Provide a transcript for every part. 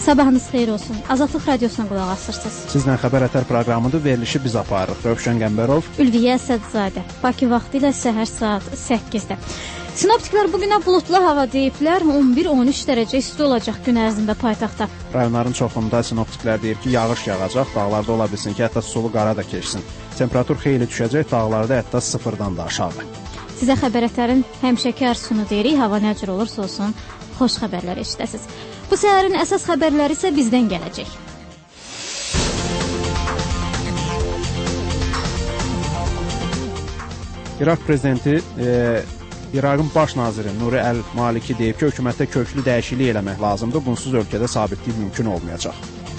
Sabahınız xeyir olsun. Azadlıq radiosuna qulaq asırsınız. Sizlə Xəbər Ətər proqramıdır. Verilişi biz aparırıq. Rövşən Qəmbərov, Ülviyə Əsədzadə. Bakı vaxtı ilə səhər saat 8-də. Sinoptiklər bugünə buludlu hava deyiblər. 11-13 dərəcə isti olacaq gün ərzində paytaxtda. Rayonların çoxunda sinoptiklər deyib ki, yağış yağacaq. Dağlarda ola bilsin ki, hətta sulu qara da keçsin. Temperatur xeyli düşəcək. Dağlarda hətta sıfırdan da aşağı. Sizə Xəbər Ətərin həmişəki arzusunu deyirik. Hava nə cür olursa olsun, xoş xəbərlər eşidəsiniz. Bu səhərin əsas xəbərləri isə bizdən gələcək. İraq prezidenti İraqın baş naziri Nuri Əl-Maliki deyib ki, hökumətdə köklü dəyişiklik eləmək lazımdır. Bunsuz ölkədə sabitlik mümkün olmayacaq.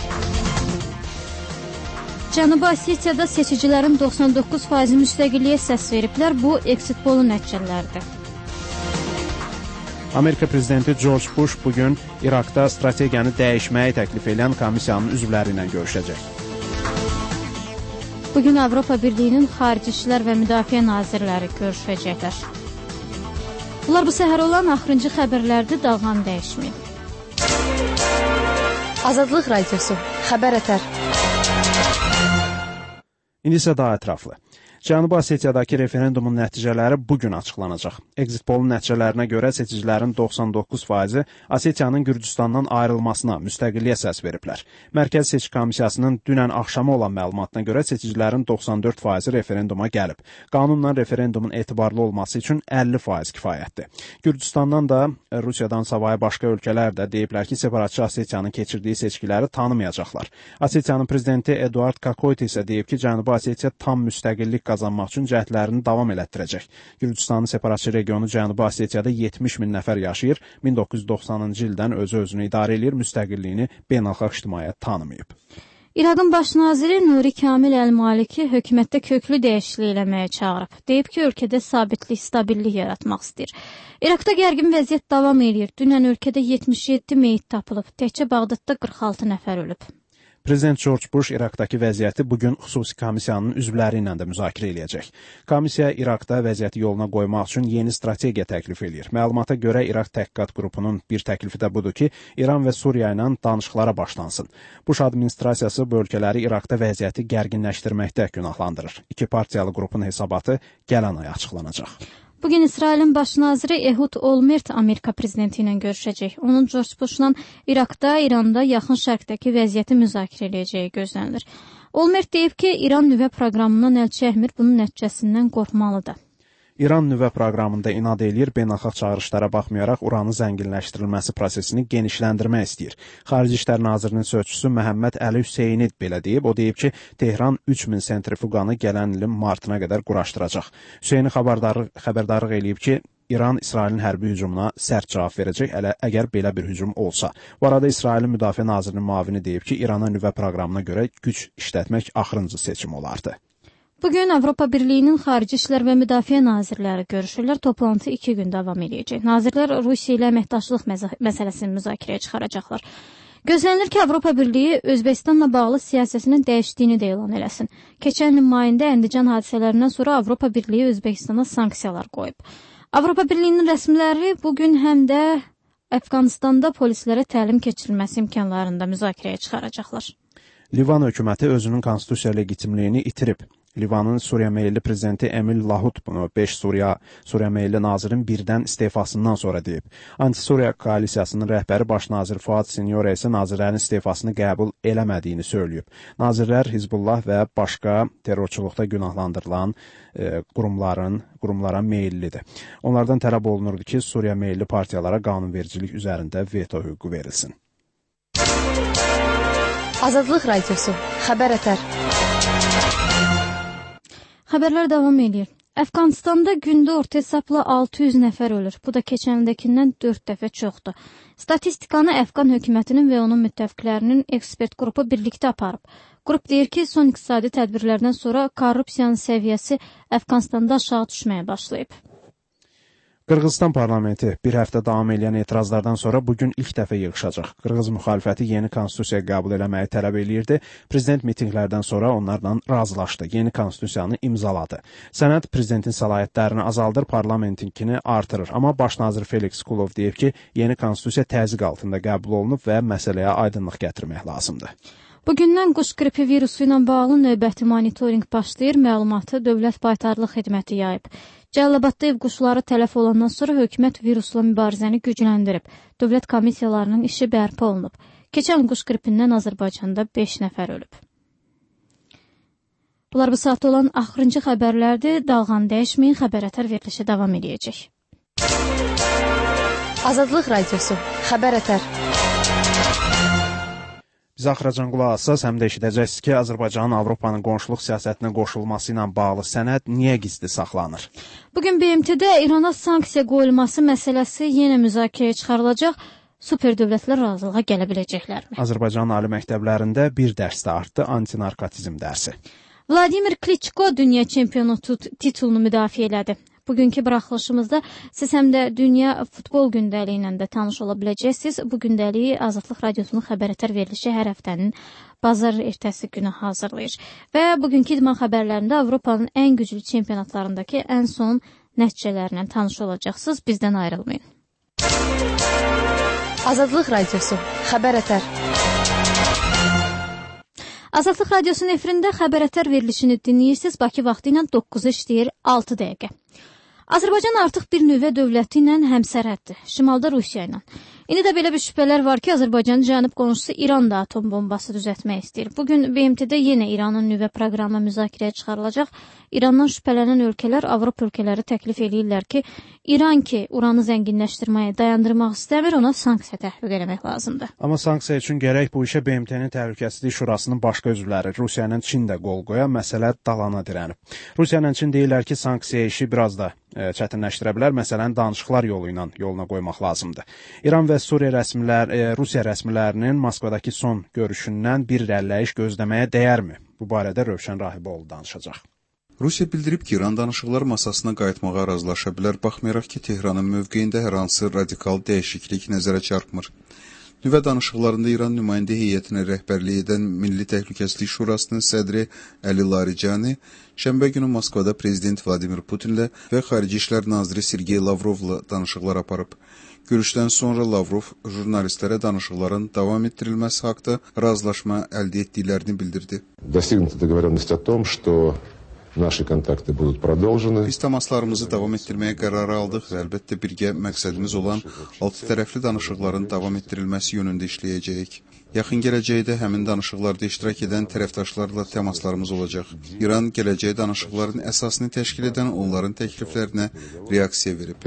Cənubi Osetiyada seçicilərin 99% müstəqilliyə səs veriblər. Bu exit polun nəticələridir. Amerika prezidenti George Bush bugün İraqda strategiyanı dəyişməyi təklif edən komissiyanın üzvləri ilə görüşəcək. Bugün Avropa Birliyinin Xarici İşlər və Müdafiə Nazirləri görüşəcəklər. Bunlar bu səhər olan axırıncı xəbərlərdir, dalğanı dəyişməyin. Azadlıq Radiosu, Xəbər Ətər. İndi isə daha ətraflı. Cənubi Osetiyadakı referendumun nəticələri bugün açıqlanacaq. Exit polun nəticələrinə görə seçicilərin 99%-i Osetiyanın Gürcüstandan ayrılmasına, müstəqilliyə səs veriblər. Mərkəzi Seçki Komissiyasının dünən axşamı olan məlumatına görə seçicilərin 94%-i referenduma gəlib. Qanunla referendumun etibarlı olması üçün 50% kifayətdir. Gürcüstandan da Rusiyadan savayı başqa ölkələr də deyiblər ki, separatçı Osetiyanın keçirdiyi seçkiləri tanımayacaqlar. Osetiyanın prezidenti Eduard Kakoyti isə deyib ki, Cənubi Osetiya tam müstəqillik qazanmaq üçün cəhdlərini davam elətdirəcək. Gürcüstanın separatçı regionu Cənubi Osetiyada 70 min nəfər yaşayır. 1990-cı ildən özünü idarə edir, müstəqilliyini beynəlxalq ictimaiyyət tanımayıb. İraqın baş naziri Nuri Kamil Əl-Maliki hökumətdə köklü dəyişiklik eləməyə çağırıb. Deyib ki, ölkədə sabitlik, stabillik yaratmaq istəyir. İraqda gərgin vəziyyət davam edir. Dünən ölkədə 77 meyit tapılıb. Təkcə Bağdadda 46 nəfər ölüb. Prezident George Bush İraqdakı vəziyyəti bugün xüsusi komissiyanın üzvləri ilə də müzakirə eləyəcək. Komissiya İraqda vəziyyəti yoluna qoymaq üçün yeni strategiya təklif eləyir. Məlumata görə İraq Təhqiqat qrupunun bir təklifi də budur ki, İran və Suriya ilə danışıqlara başlansın. Bush administrasiyası bu ölkələri İraqda vəziyyəti gərginləşdirməkdə günahlandırır. İki partiyalı qrupun hesabatı gələn ay açıqlanacaq. Bugün İsrailin baş naziri Ehud Olmert Amerika prezidenti ilə görüşəcək. Onun George Bush'la İraqda, İranda, Yaxın Şərqdəki vəziyyəti müzakirə edəcəyi gözlənilir. Olmert deyib ki, İran nüvə proqramından əl çəkmir, bunun nəticəsindən qorxmalıdır. İran nüvə proqramında inad eləyir, beynəlxalq çağırışlara baxmayaraq uranın zənginləşdirilməsi prosesini genişləndirmək istəyir. Xarici İşlər Nazirinin sözçüsü Məhəmməd Əli Hüseyni belə deyib. O deyib ki, Tehran 3000 sentrifuqanı gələn ilin martına qədər quraşdıracaq. Hüseyni xəbərdarlıq eləyib ki, İran İsrailin hərbi hücumuna sərt cavab verəcək, əgər belə bir hücum olsa. Bu arada İsrailin Müdafiə Nazirinin müavini deyib ki, İrana nüvə proqramına görə güc işlətmək axırıncı seçim olardı. Bugün Avropa Birliyinin Xarici İşlər və Müdafiə Nazirləri görüşürlər. Toplantı 2 gün davam edəcək. Nazirlər Rusiya ilə əməkdaşlıq məsələsini müzakirəyə çıxaracaqlar. Gözlənilir ki, Avropa Birliyi Özbəkistanla bağlı siyasətinin dəyişdiyini də elan eləsin. Keçən il mayında Əndican hadisələrindən sonra Avropa Birliyi Özbəkistana sanksiyalar qoyub. Avropa Birliyinin rəsmiləri bugün həm də Əfqanistanda polislərə təlim keçirilməsi imkanlarında müzakirəyə çıxaracaqlar. Livan hökuməti özünün konstitusiya legitimliyini itirib. Livanın Suriya meyilli prezidenti Emil Lahut bunu 5 Suriya meyilli nazirin birdən istefasından sonra deyib. Anti-Suriya koalisiyasının rəhbəri baş nazir Fuad Sinyora isə nazirlərin istefasını qəbul eləmədiyini söyləyib. Nazirlər Hizbullah və başqa terrorçuluqda günahlandırılan qurumlara meyillidir. Onlardan tələb olunurdu ki, Suriya meyilli partiyalara qanunvericilik üzərində veto hüququ verilsin. Azadlıq Radiosu, Xəbər Ətər. Xəbərlər davam edir. Əfqanistanda gündə orta hesabla 600 nəfər ölür. Bu da keçən ildekindən 4 dəfə çoxdur. Statistikanı Əfqan hökumətinin və onun müttəfiqlərinin ekspert qrupu birlikdə aparıb. Qrup deyir ki, son iqtisadi tədbirlərdən sonra korrupsiyanın səviyyəsi Əfqanistanda aşağı düşməyə başlayıb. Qırğızstan parlamenti bir həftə davam edən etirazlardan sonra bugün ilk dəfə yığışacaq. Qırğız müxalifəti yeni konstitusiya qəbul eləməyi tələb eləyirdi. Prezident mitinqlərdən sonra onlarla razılaşdı. Yeni konstitusiyanı imzaladı. Sənəd prezidentin səlahiyyətlərini azaldır, parlamentinkini artırır. Amma baş nazir Felix Kulov deyib ki, yeni konstitusiya təzyiq altında qəbul olunub və məsələyə aydınlıq gətirmək lazımdır. Bugündən quş qripi virusu ilə bağlı növbəti monitorinq başlayır, məlumatı Dövlət Baytarlıq Xidməti yayıb. Cəlilabadda ev quşları tələf olandan sonra hökumət virusla mübarizəni gücləndirib. Dövlət komissiyalarının işi bərpa olunub. Keçən quş qripindən Azərbaycanda 5 nəfər ölüb. Bunlar bu saatda olan axırıncı xəbərlərdir. Dalğan dəyişməyin, xəbər-ətər verilişi davam edəcək. Azadlıq Radiosu, xəbər-ətər. Biz axıracan qulaq assaz, həm də eşidəcəksiniz ki, Azərbaycanın Avropanın qonşuluq siyasətinə qoşulması ilə bağlı sənəd niyə gizli saxlanır? Bugün BMT-də İrana sanksiya qoyulması məsələsi yenə müzakirəyə çıxarılacaq. Super dövlətlər razılığa gələ biləcəklərmi? Azərbaycan ali məktəblərində bir dərs də artdı, antinarkotizm dərsi. Vladimir Kliçko dünya çempionu titulunu müdafiə elədi. Bugünkü buraxılışımızda siz həm də dünya futbol gündəliyi ilə də tanış ola biləcəksiniz. Bu gündəliyi Azadlıq Radiosunun xəbər-ətər verilişi hər həftənin bazar ertəsi günü hazırlayır. Və bugünkü idman xəbərlərində Avropanın ən güclü çempionatlarındakı ən son nəticələrlə tanış olacaqsınız. Bizdən ayrılmayın. Azadlıq Radiosu, xəbər-ətər. Azadlıq Radiosunun efirində xəbər-ətər verilişini dinləyirsiniz. Bakı vaxtı ilə 9-u işləyir 6 dəqiqə. Azərbaycan artıq bir nüvə dövləti ilə həmsərhəddir, şimalda Rusiya ilə. İndi də belə bir şübhələr var ki, Azərbaycanın cənub qonşusu İran da atom bombası düzəltmək istəyir. Bugün BMT-də yenə İranın nüvə proqramı müzakirəyə çıxarılacaq. İrandan şübhələnən ölkələr Avropa ölkələri təklif eləyirlər ki, İran ki, uranı zənginləşdirməyi dayandırmaq istəmir, ona sanksiya tətbiq etmək lazımdır. Amma sanksiya üçün gərək bu işə BMT-nin Təhlükəsizlik Şurasının başqa üzvləri, Rusiya ilə Çin də qol qoya, məsələ dalana dirənib. Rusiya ilə Çin deyirlər ki, sanksiya işi biraz da çətinləşdirə bilər, məsələni danışıqlar yoluna qoymaq lazımdır. İran və Rusiya rəsmilərinin Moskvadakı son görüşündən bir irəliləyiş gözləməyə dəyərmi? Bu barədə Rövşən Rahiboğlu danışacaq. Rusiya bildirib ki, İran danışıqlar masasına qayıtmağa razılaşa bilər, baxmayaraq ki, Tehranın mövqeyində hər hansı radikal dəyişiklik nəzərə çarpmır. Nüvə danışıqlarında İran nümayəndə heyətinə rəhbərlik edən Milli Təhlükəsizlik Şurasının sədri Əli Larijani şənbə günü Moskvada prezident Vladimir Putinlə və Xarici İşlər naziri Sergey Lavrovla danışıqlar aparıb. Görüşdən sonra Lavrov jurnalistlərə danışıqların davam etdirilməsi haqda razılaşma əldə etdiklərini bildirdi. Biz təmaslarımızı davam etdirməyə qərar aldıq və əlbəttə birgə məqsədimiz olan 6 tərəfli danışıqların davam etdirilməsi yönündə işləyəcəyik. Yaxın gələcəkdə həmin danışıqlarda iştirak edən tərəfdaşlarla təmaslarımız olacaq. İran gələcək danışıqların əsasını təşkil edən onların təkliflərinə reaksiya verib.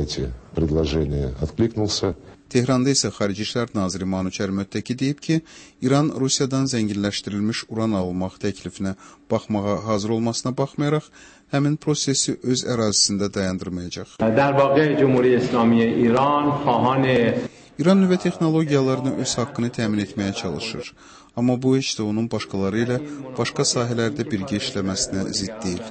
Tehranda isə Xarici İşlər naziri Manuçer Möttəki deyib ki, İran Rusiyadan zənginləşdirilmiş uran almaq təklifinə baxmağa hazır olmasına baxmayaraq, həmin prosesi öz ərazisində dayandırmayacaq. İran nüvə texnologiyalarını öz haqqını təmin etməyə çalışır. Amma bu heç də onun başqaları ilə başqa sahələrdə birgə işləməsinə zidd deyil.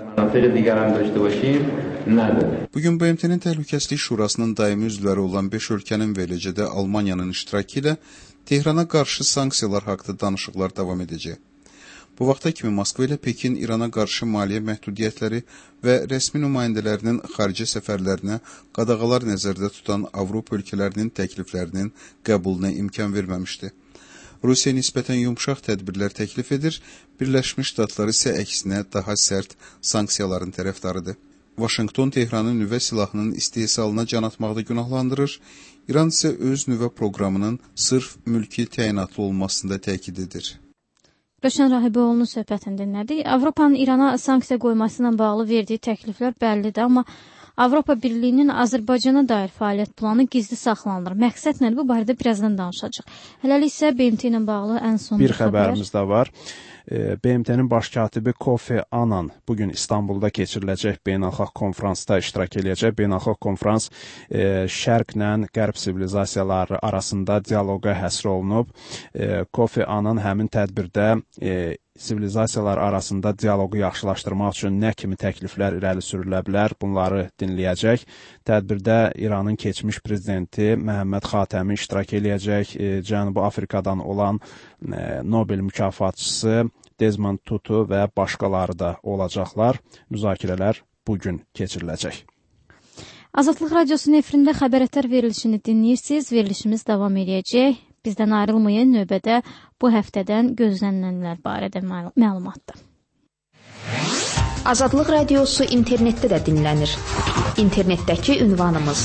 Bugün BMT-nin Təhlükəsizlik Şurasının daimi üzvləri olan 5 ölkənin və eləcə də Almaniyanın iştirakı ilə Tehrana qarşı sanksiyalar haqda danışıqlar davam edəcək. Bu vaxta kimi Moskva ilə Pekin İrana qarşı maliyyə məhdudiyyətləri və rəsmi nümayəndələrinin xarici səfərlərinə qadağalar nəzərdə tutan Avropa ölkələrinin təkliflərinin qəbuluna imkan verməmişdi. Rusiya nisbətən yumşaq tədbirlər təklif edir, Birləşmiş Ştatlar isə əksinə daha sərt sanksiyaların tərəfdarıdır. Vaşinqton Tehranın nüvə silahının istehsalına can atmaqda günahlandırır, İran isə öz nüvə proqramının sırf mülki təyinatlı olmasında təkid edir. Rövşən Rahiboğlu'nun söhbətini dinlədik. Avropanın İrana sanksiya qoyması ilə bağlı verdiyi təkliflər bəllidir, amma Avropa Birliyinin Azərbaycana dair fəaliyyət planı gizli saxlanılır. Məqsəd nədir? Bu barədə birazdan danışacaq. Hələlik isə BMT ilə bağlı ən son bir xəbərimiz də var. BMT-nin baş katibi Kofi Annan bugün İstanbulda keçiriləcək beynəlxalq konfransda iştirak edəcək. Beynəlxalq konfrans şərqlə qərb sivilizasiyaları arasında dialoqa həsr olunub. Kofi Annan həmin tədbirdə sivilizasiyalar arasında dialoqu yaxşılaşdırmaq üçün nə kimi təkliflər irəli sürülə bilər, bunları dinləyəcək. Tədbirdə İranın keçmiş prezidenti Məhəmməd Xatəmi iştirak eləyəcək, Cənubi Afrikadan olan Nobel mükafatçısı Desmond Tutu və başqaları da olacaqlar. Müzakirələr bugün keçiriləcək. Azadlıq Radiosunun efirində xəbər ətər verilişini dinləyirsiniz. Verilişimiz davam edəcək. Bizdən ayrılmayın, növbədə bu həftədən gözlənilənlər barədə məlumatdır. Azadlıq Radiosu internetdə də dinlənir. İnternetdəki ünvanımız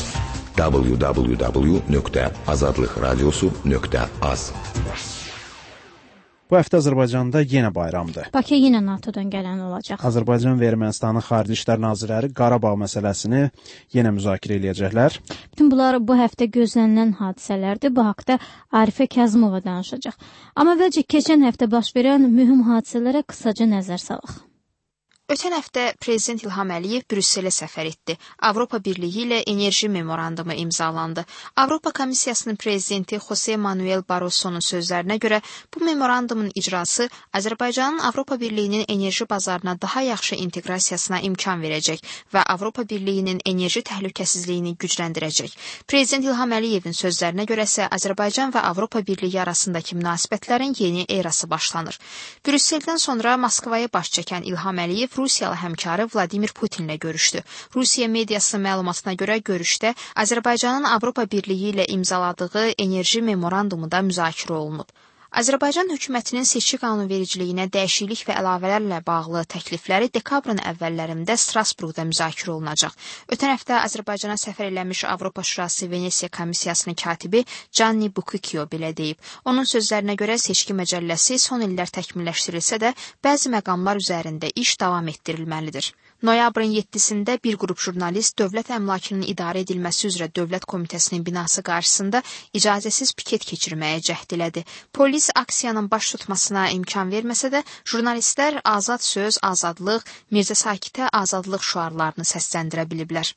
www.azadlıqradiosu.az. Bu həftə Azərbaycanda yenə bayramdır. Bakı yenə NATO-dan gələn olacaq. Azərbaycan və Ermənistanın Xarici İşlər Nazirləri Qarabağ məsələsini yenə müzakirə eləyəcəklər. Bütün bunlar bu həftə gözlənilən hadisələrdir. Bu haqda Arifə Kazımova danışacaq. Amma əvvəlcə keçən həftə baş verən mühüm hadisələrə qısaca nəzər salaq. Ötən həftə Prezident İlham Əliyev Brüsselə səfər etdi. Avropa Birliyi ilə enerji memorandumu imzalandı. Avropa Komissiyasının prezidenti Jose Manuel Barroso'nun sözlərinə görə bu memorandumun icrası Azərbaycanın Avropa Birliyinin enerji bazarına daha yaxşı inteqrasiyasına imkan verəcək və Avropa Birliyinin enerji təhlükəsizliyini gücləndirəcək. Prezident İlham Əliyevin sözlərinə görə isə Azərbaycan və Avropa Birliyi arasındakı münasibətlərin yeni erası başlanır. Brüsseldən sonra Moskvaya baş çəkən İlham Əliyev Rusiyalı həmkarı Vladimir Putinlə görüşdü. Rusiya mediası məlumatına görə görüşdə Azərbaycanın Avropa Birliyi ilə imzaladığı enerji memorandumu da müzakirə olunub. Azərbaycan hökumətinin seçki qanunvericiliyinə dəyişiklik və əlavələrlə bağlı təklifləri dekabrın əvvəllərində Strasburqda müzakirə olunacaq. Ötən həftə Azərbaycana səfər eləmiş Avropa Şurası Venesiya Komissiyasının katibi Gianni Bucicchio belə deyib. Onun sözlərinə görə seçki məcəlləsi son illər təkmilləşdirilsə də bəzi məqamlar üzərində iş davam etdirilməlidir. Noyabrın 7-sində bir qrup jurnalist dövlət əmlakının idarə edilməsi üzrə Dövlət Komitəsinin binası qarşısında icazəsiz piket keçirməyə cəhd elədi. Polis aksiyanın baş tutmasına imkan verməsə də, jurnalistlər azad söz, azadlıq, Mirzə Sakitə azadlıq şüarlarını səsləndirə biliblər.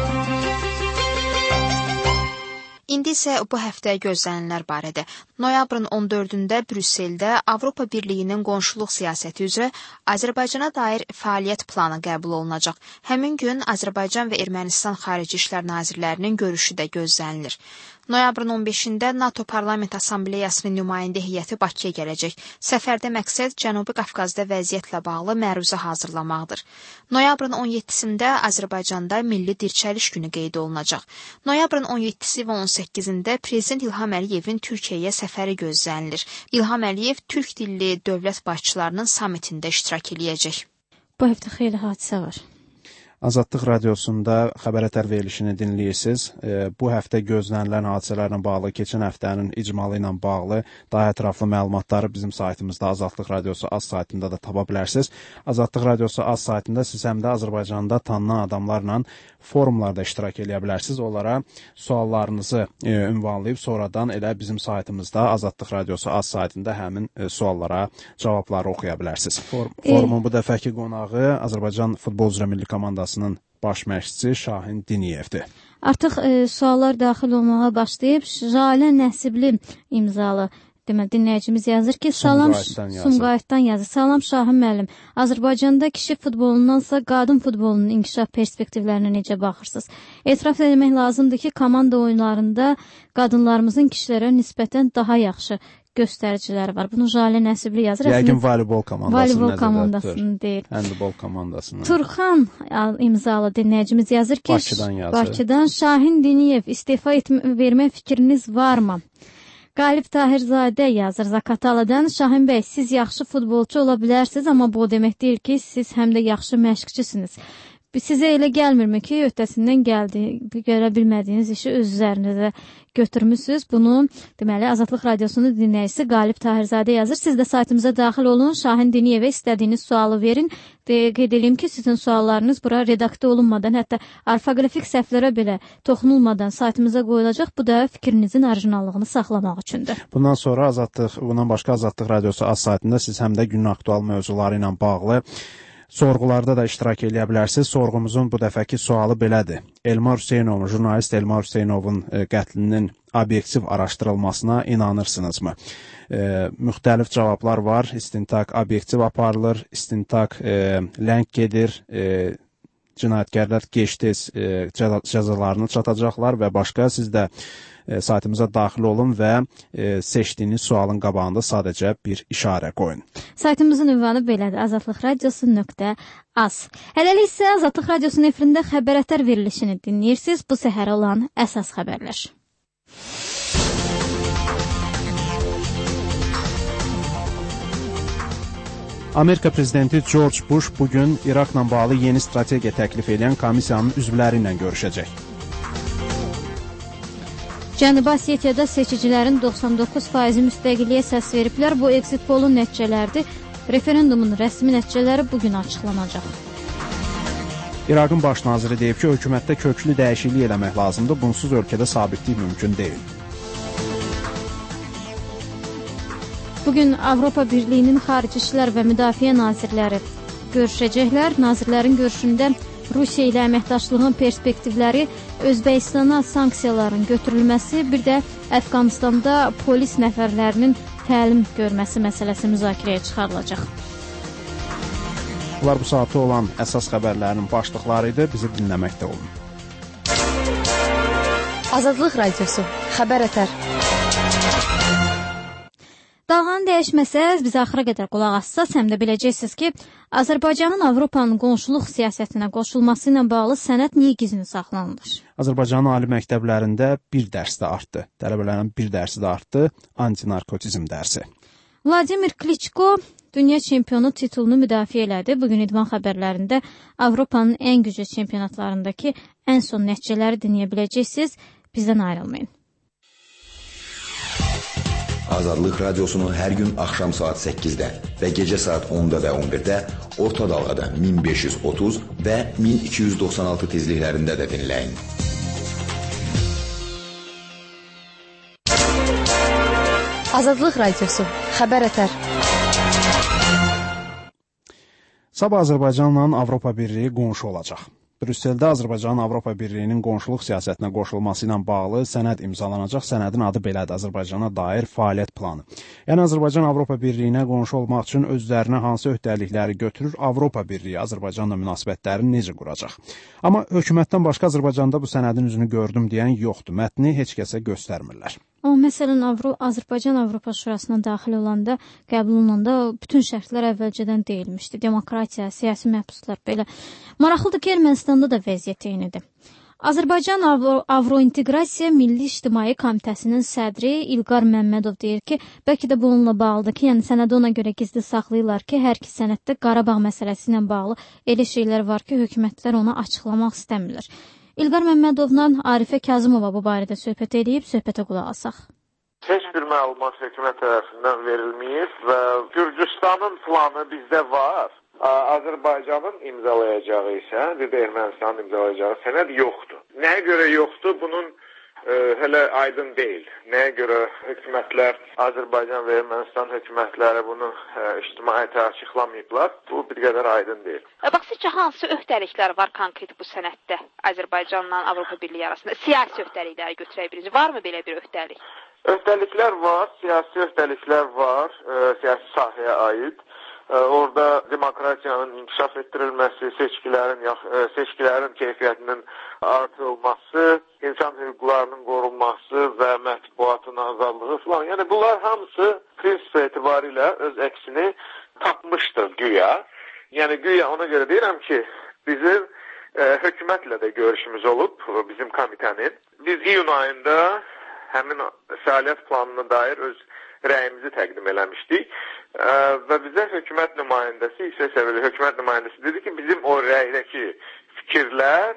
İndi isə bu həftə gözlənilənlər barədə. Noyabrın 14-də Brüsseldə Avropa Birliyinin qonşuluq siyasəti üzrə Azərbaycana dair fəaliyyət planı qəbul olunacaq. Həmin gün Azərbaycan və Ermənistan Xarici İşlər Nazirlərinin görüşü də gözlənilir. Noyabrın 15-də NATO Parlament Assambleyasının nümayəndə heyəti Bakıya gələcək. Səfərdə məqsəd Cənubi Qafqazda vəziyyətlə bağlı məruzə hazırlamaqdır. Noyabrın 17-sində Azərbaycanda Milli Dirçəliş günü qeyd olunacaq. Noyabrın 17-si və 18-də Prezident İlham Əliyevin Türkiyəyə səfəri gözlənilir. İlham Əliyev türk dilli dövlət başçılarının samitində iştirak eləyəcək. Bu həftə xeyli hadisə var. Azadlıq Radiosunda xəbər ətər verilişini dinləyirsiniz. Bu həftə gözlənilən hadisələrlə bağlı, keçən həftənin icmalı ilə bağlı daha ətraflı məlumatları bizim saytımızda Azadlıq Radiosu az saytında da tapa bilərsiniz. Azadlıq Radiosu az saytında siz həm də Azərbaycanda tanınan adamlarla forumlarda iştirak edə bilərsiniz. Onlara suallarınızı ünvanlayıb sonradan elə bizim saytımızda Azadlıq Radiosu az saytında həmin suallara cavabları oxuya bilərsiniz. Forumun bu dəfəki qonağı Azərbaycan Futbol üzrə Milli Komandası baş məşqçisi Şahin Diniyevdir. Artıq suallar daxil olmağa başlayıb. Jalə Nəsibli imzalı dinləyicimiz yazır ki, salam Sumqayıtdan yazır. Salam Şahin müəllim. Azərbaycanda kişi futbolundansa qadın futbolunun inkişaf perspektivlərinə necə baxırsınız? Etiraf etmək lazımdır ki, komanda oyunlarında qadınlarımızın kişilərə nisbətən daha yaxşı göstəriciləri var. Bunu Jalə Nəsibli yazır. Yəqin voleybol komandasını deyir. Handbol komandasını. Turxan imzalı dinləyicimiz yazır ki, Bakıdan Şahin Diniyev istefa vermə fikriniz varmı? Qalib Tahirzadə yazır Zakatalıdan. Şahin bəy, siz yaxşı futbolçu ola bilərsiniz, amma bu demək deyil ki, siz həm də yaxşı məşqçisiniz. Sizə elə gəlmirmi ki, öhdəsindən görə bilmədiyiniz işi öz üzərinizə götürmüsünüz? Bunu deməli Azadlıq Radiosunun dinləyicisi Qalib Tahirzadə yazır. Siz də saytımıza daxil olun, Şahin Diniyevə istədiyiniz sualı verin. Qeyd edeyim ki, sizin suallarınız bura redaktə olunmadan, hətta orfoqrafik səhvlərə belə toxunulmadan saytımıza qoyulacaq. Bu da fikrinizin orijinallığını saxlamaq üçündür. Bundan başqa Azadlıq Radiosu az saytında siz həm də günün aktual mövzuları ilə bağlı Sorğularda da iştirak edə bilərsiniz. Sorğumuzun bu dəfəki sualı belədir. Elmar Hüseynovun, jurnalist Elmar Hüseynovun qətlinin obyektiv araşdırılmasına inanırsınızmı? Müxtəlif cavablar var. İstintaq obyektiv aparılır, istintaq ləng gedir, cinayətkarlar gec-tez cəzalarını çatacaqlar və başqa. Siz də saytımıza daxil olun və seçdiyiniz sualın qabağında sadəcə bir işarə qoyun. Saytımızın ünvanı belədir: azadlıqradiosu.az. Hələlik isə Azadlıq Radiosunun efirində xəbər ətər verilişini dinləyirsiniz. Bu səhər olan əsas xəbərlər. Amerika prezidenti George Bush bugün İraqla bağlı yeni strategiya təklif edən komissiyanın üzvləri ilə görüşəcək. Cənubi Osetiyada seçicilərin 99% müstəqilliyə səs veriblər. Bu exit polun nəticələrdir. Referendumun rəsmi nəticələri bugün açıqlanacaq. İraqın baş naziri deyib ki, hökumətdə köklü dəyişiklik eləmək lazımdır. Bunsuz ölkədə sabitlik mümkün deyil. Bugün Avropa Birliyinin Xarici İşlər və Müdafiə nazirləri görüşəcəklər. Nazirlərin görüşündə Rusiya ilə əməkdaşlığın perspektivləri, Özbəkistana sanksiyaların götürülməsi, bir də Əfqanistanda polis nəfərlərinin təlim görməsi məsələsi müzakirəyə çıxarılacaq. Bunlar bu saatda olan əsas xəbərlərin başlıqları idi. Bizi dinləməkdə olun. Azadlıq Radiosu, xəbər ətər. Dalğanı dəyişməsəz, bizə axıra qədər qulaq assaz, həm də biləcəksiniz ki, Azərbaycanın Avropanın qonşuluq siyasətinə qoşulması ilə bağlı sənəd niyə gizli saxlanılır? Azərbaycanın ali məktəblərində bir dərs də artdı. Tələbələrin bir dərsi də artdı, antinarkotizm dərsi. Vladimir Kliçko dünya çempionu titulunu müdafiə elədi. Bugün İdman xəbərlərində Avropanın ən güclü çempionatlarındakı ən son nəticələri dinləyə biləcəksiniz. Bizdən ayrılmayın. Azadlıq Radiosunu hər gün axşam saat 8-də və gecə saat 10-da və 11-də orta dalğada 1530 və 1296 tezliklərində də dinləyin. Azadlıq Radiosu, xəbər ətər. Sabah Azərbaycanla Avropa Birliyi qonşu olacaq. Brüsseldə Azərbaycanın Avropa Birliyinin qonşuluq siyasətinə qoşulması ilə bağlı sənəd imzalanacaq. Sənədin adı belədir: Azərbaycana dair fəaliyyət planı. Yəni Azərbaycan Avropa Birliyinə qonşu olmaq üçün özlərinə hansı öhdəlikləri götürür, Avropa Birliyi Azərbaycanla münasibətlərini necə quracaq? Amma hökumətdən başqa Azərbaycanda bu sənədin üzünü gördüm deyən yoxdur. Mətni heç kəsə göstərmirlər. O, məsələn, Azərbaycan Avropa Şurasına daxil olanda, qəbul olunanda bütün şərtlər əvvəlcədən deyilmişdi. Demokratiya, siyasi məhbuslar belə. Maraqlıdır ki, Ermənistanda da vəziyyət eynidir. Azərbaycan Avrointeqrasiya Milli İctimai Komitəsinin sədri İlqar Məmmədov deyir ki, bəlkə də bununla bağlıdır ki, yəni sənədi ona görə gizli saxlayırlar ki, hər iki sənəddə Qarabağ məsələsi ilə bağlı elə şeylər var ki, hökumətlər ona açıqlamaq istəmirlər. İlqar Məmmədovla Arifə Kazımova bu barədə söhbət edib, söhbətə qulaq asaq. Heç bir məlumat hökumət tərəfindən verilməyib və Gürcüstanın planı bizdə var. Azərbaycanın imzalayacağı isə, bir də Ermənistanın imzalayacağı sənəd yoxdur. Nəyə görə yoxdur? Bunun hələ aydın deyil. Nəyə görə hökumətlər, Azərbaycan və Ermənistan hökumətləri bunu ictimaiyyətə açıqlamayıblar? Bu bir qədər aydın deyil. Bax, sizcə hansı öhdəliklər var konkret bu sənəddə Azərbaycanla Avropa Birliyi arasında? Siyasi öhdəlikləri götürək bilirsiniz. Varmı belə bir öhdəlik? Öhdəliklər var, siyasi öhdəliklər var, siyasi sahəyə aid. Orada demokratiyanın inkişaf etdirilməsi, seçkilərin keyfiyyətinin artırılması, insan hüquqlarının qorunması və mətbuatın azadlığı falan. Yəni bunlar hamısı prinsip etibarilə öz əksini tapmışdır güya. Yəni güya ona görə deyirəm ki, bizim hökumətlə də görüşümüz olub, bizim komitənin. Biz iyun ayında həmin fəaliyyət planına dair öz rəyimizi təqdim eləmişdik və bizə hökumət nümayəndəsi, yüksək səviyyəli hökumət nümayəndəsi dedi ki, bizim o rəydəki fikirlər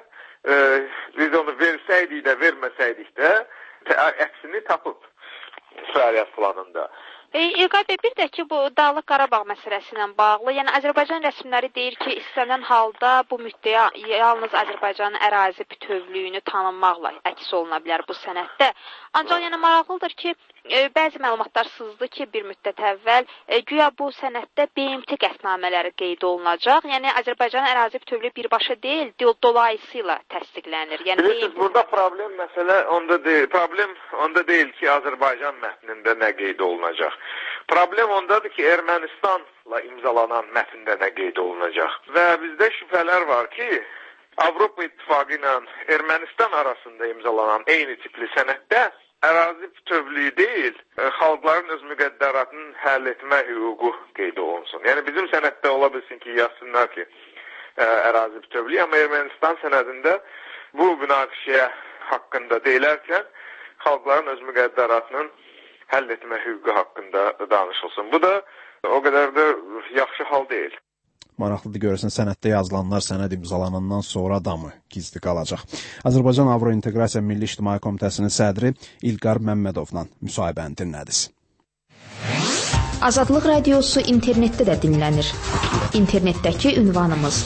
biz onu versəydik də, verməsəydik də əksini tapıb fəaliyyət planında. İlqar bəy, bir də ki, bu Dağlıq Qarabağ məsələsi ilə bağlı, yəni Azərbaycan rəsmiləri deyir ki, istənilən halda bu müddəa yalnız Azərbaycanın ərazi bütövlüyünü tanınmaqla əks oluna bilər bu sənəddə. Ancaq yəni maraqlıdır ki, Bəzi məlumatlar sızdı ki, bir müddət əvvəl güya bu sənəddə BMT qətnamələri qeyd olunacaq. Yəni Azərbaycanın ərazi bütövlüyü birbaşa deyil, dolayısıyla təsdiqlənir. Yəni bilirsiniz, burada problem məsələ onda deyil ki, Azərbaycan mətnində nə qeyd olunacaq. Problem ondadır ki, Ermənistanla imzalanan mətndə nə qeyd olunacaq. Və bizdə şübhələr var ki, Avropa İttifaqı ilə Ermənistan arasında imzalanan eyni tipli sənəddə ərazi bütövlüyü deyil, xalqların öz müqəddəratının həll etmə hüququ qeyd olunsun. Yəni bizim sənəddə ola bilsin ki, yazsınlar ki, ərazi bütövlüyü, amma Ermənistan sənədində bu münaqişəyə haqqında deyilərkən xalqların öz müqəddəratının həll etmə hüququ haqqında danışılsın. Bu da o qədər də yaxşı hal deyil. Maraqlıdır görürsən, sənəddə yazılanlar sənəd imzalanandan sonra da mı gizli qalacaq? Azərbaycan Avrointeqrasiya Milli İctimai Komitəsinin sədri İlqar Məmmədovla müsahibəni dinlədiniz. Azadlıq Radiosu internetdə də dinlənir. İnternetdəki ünvanımız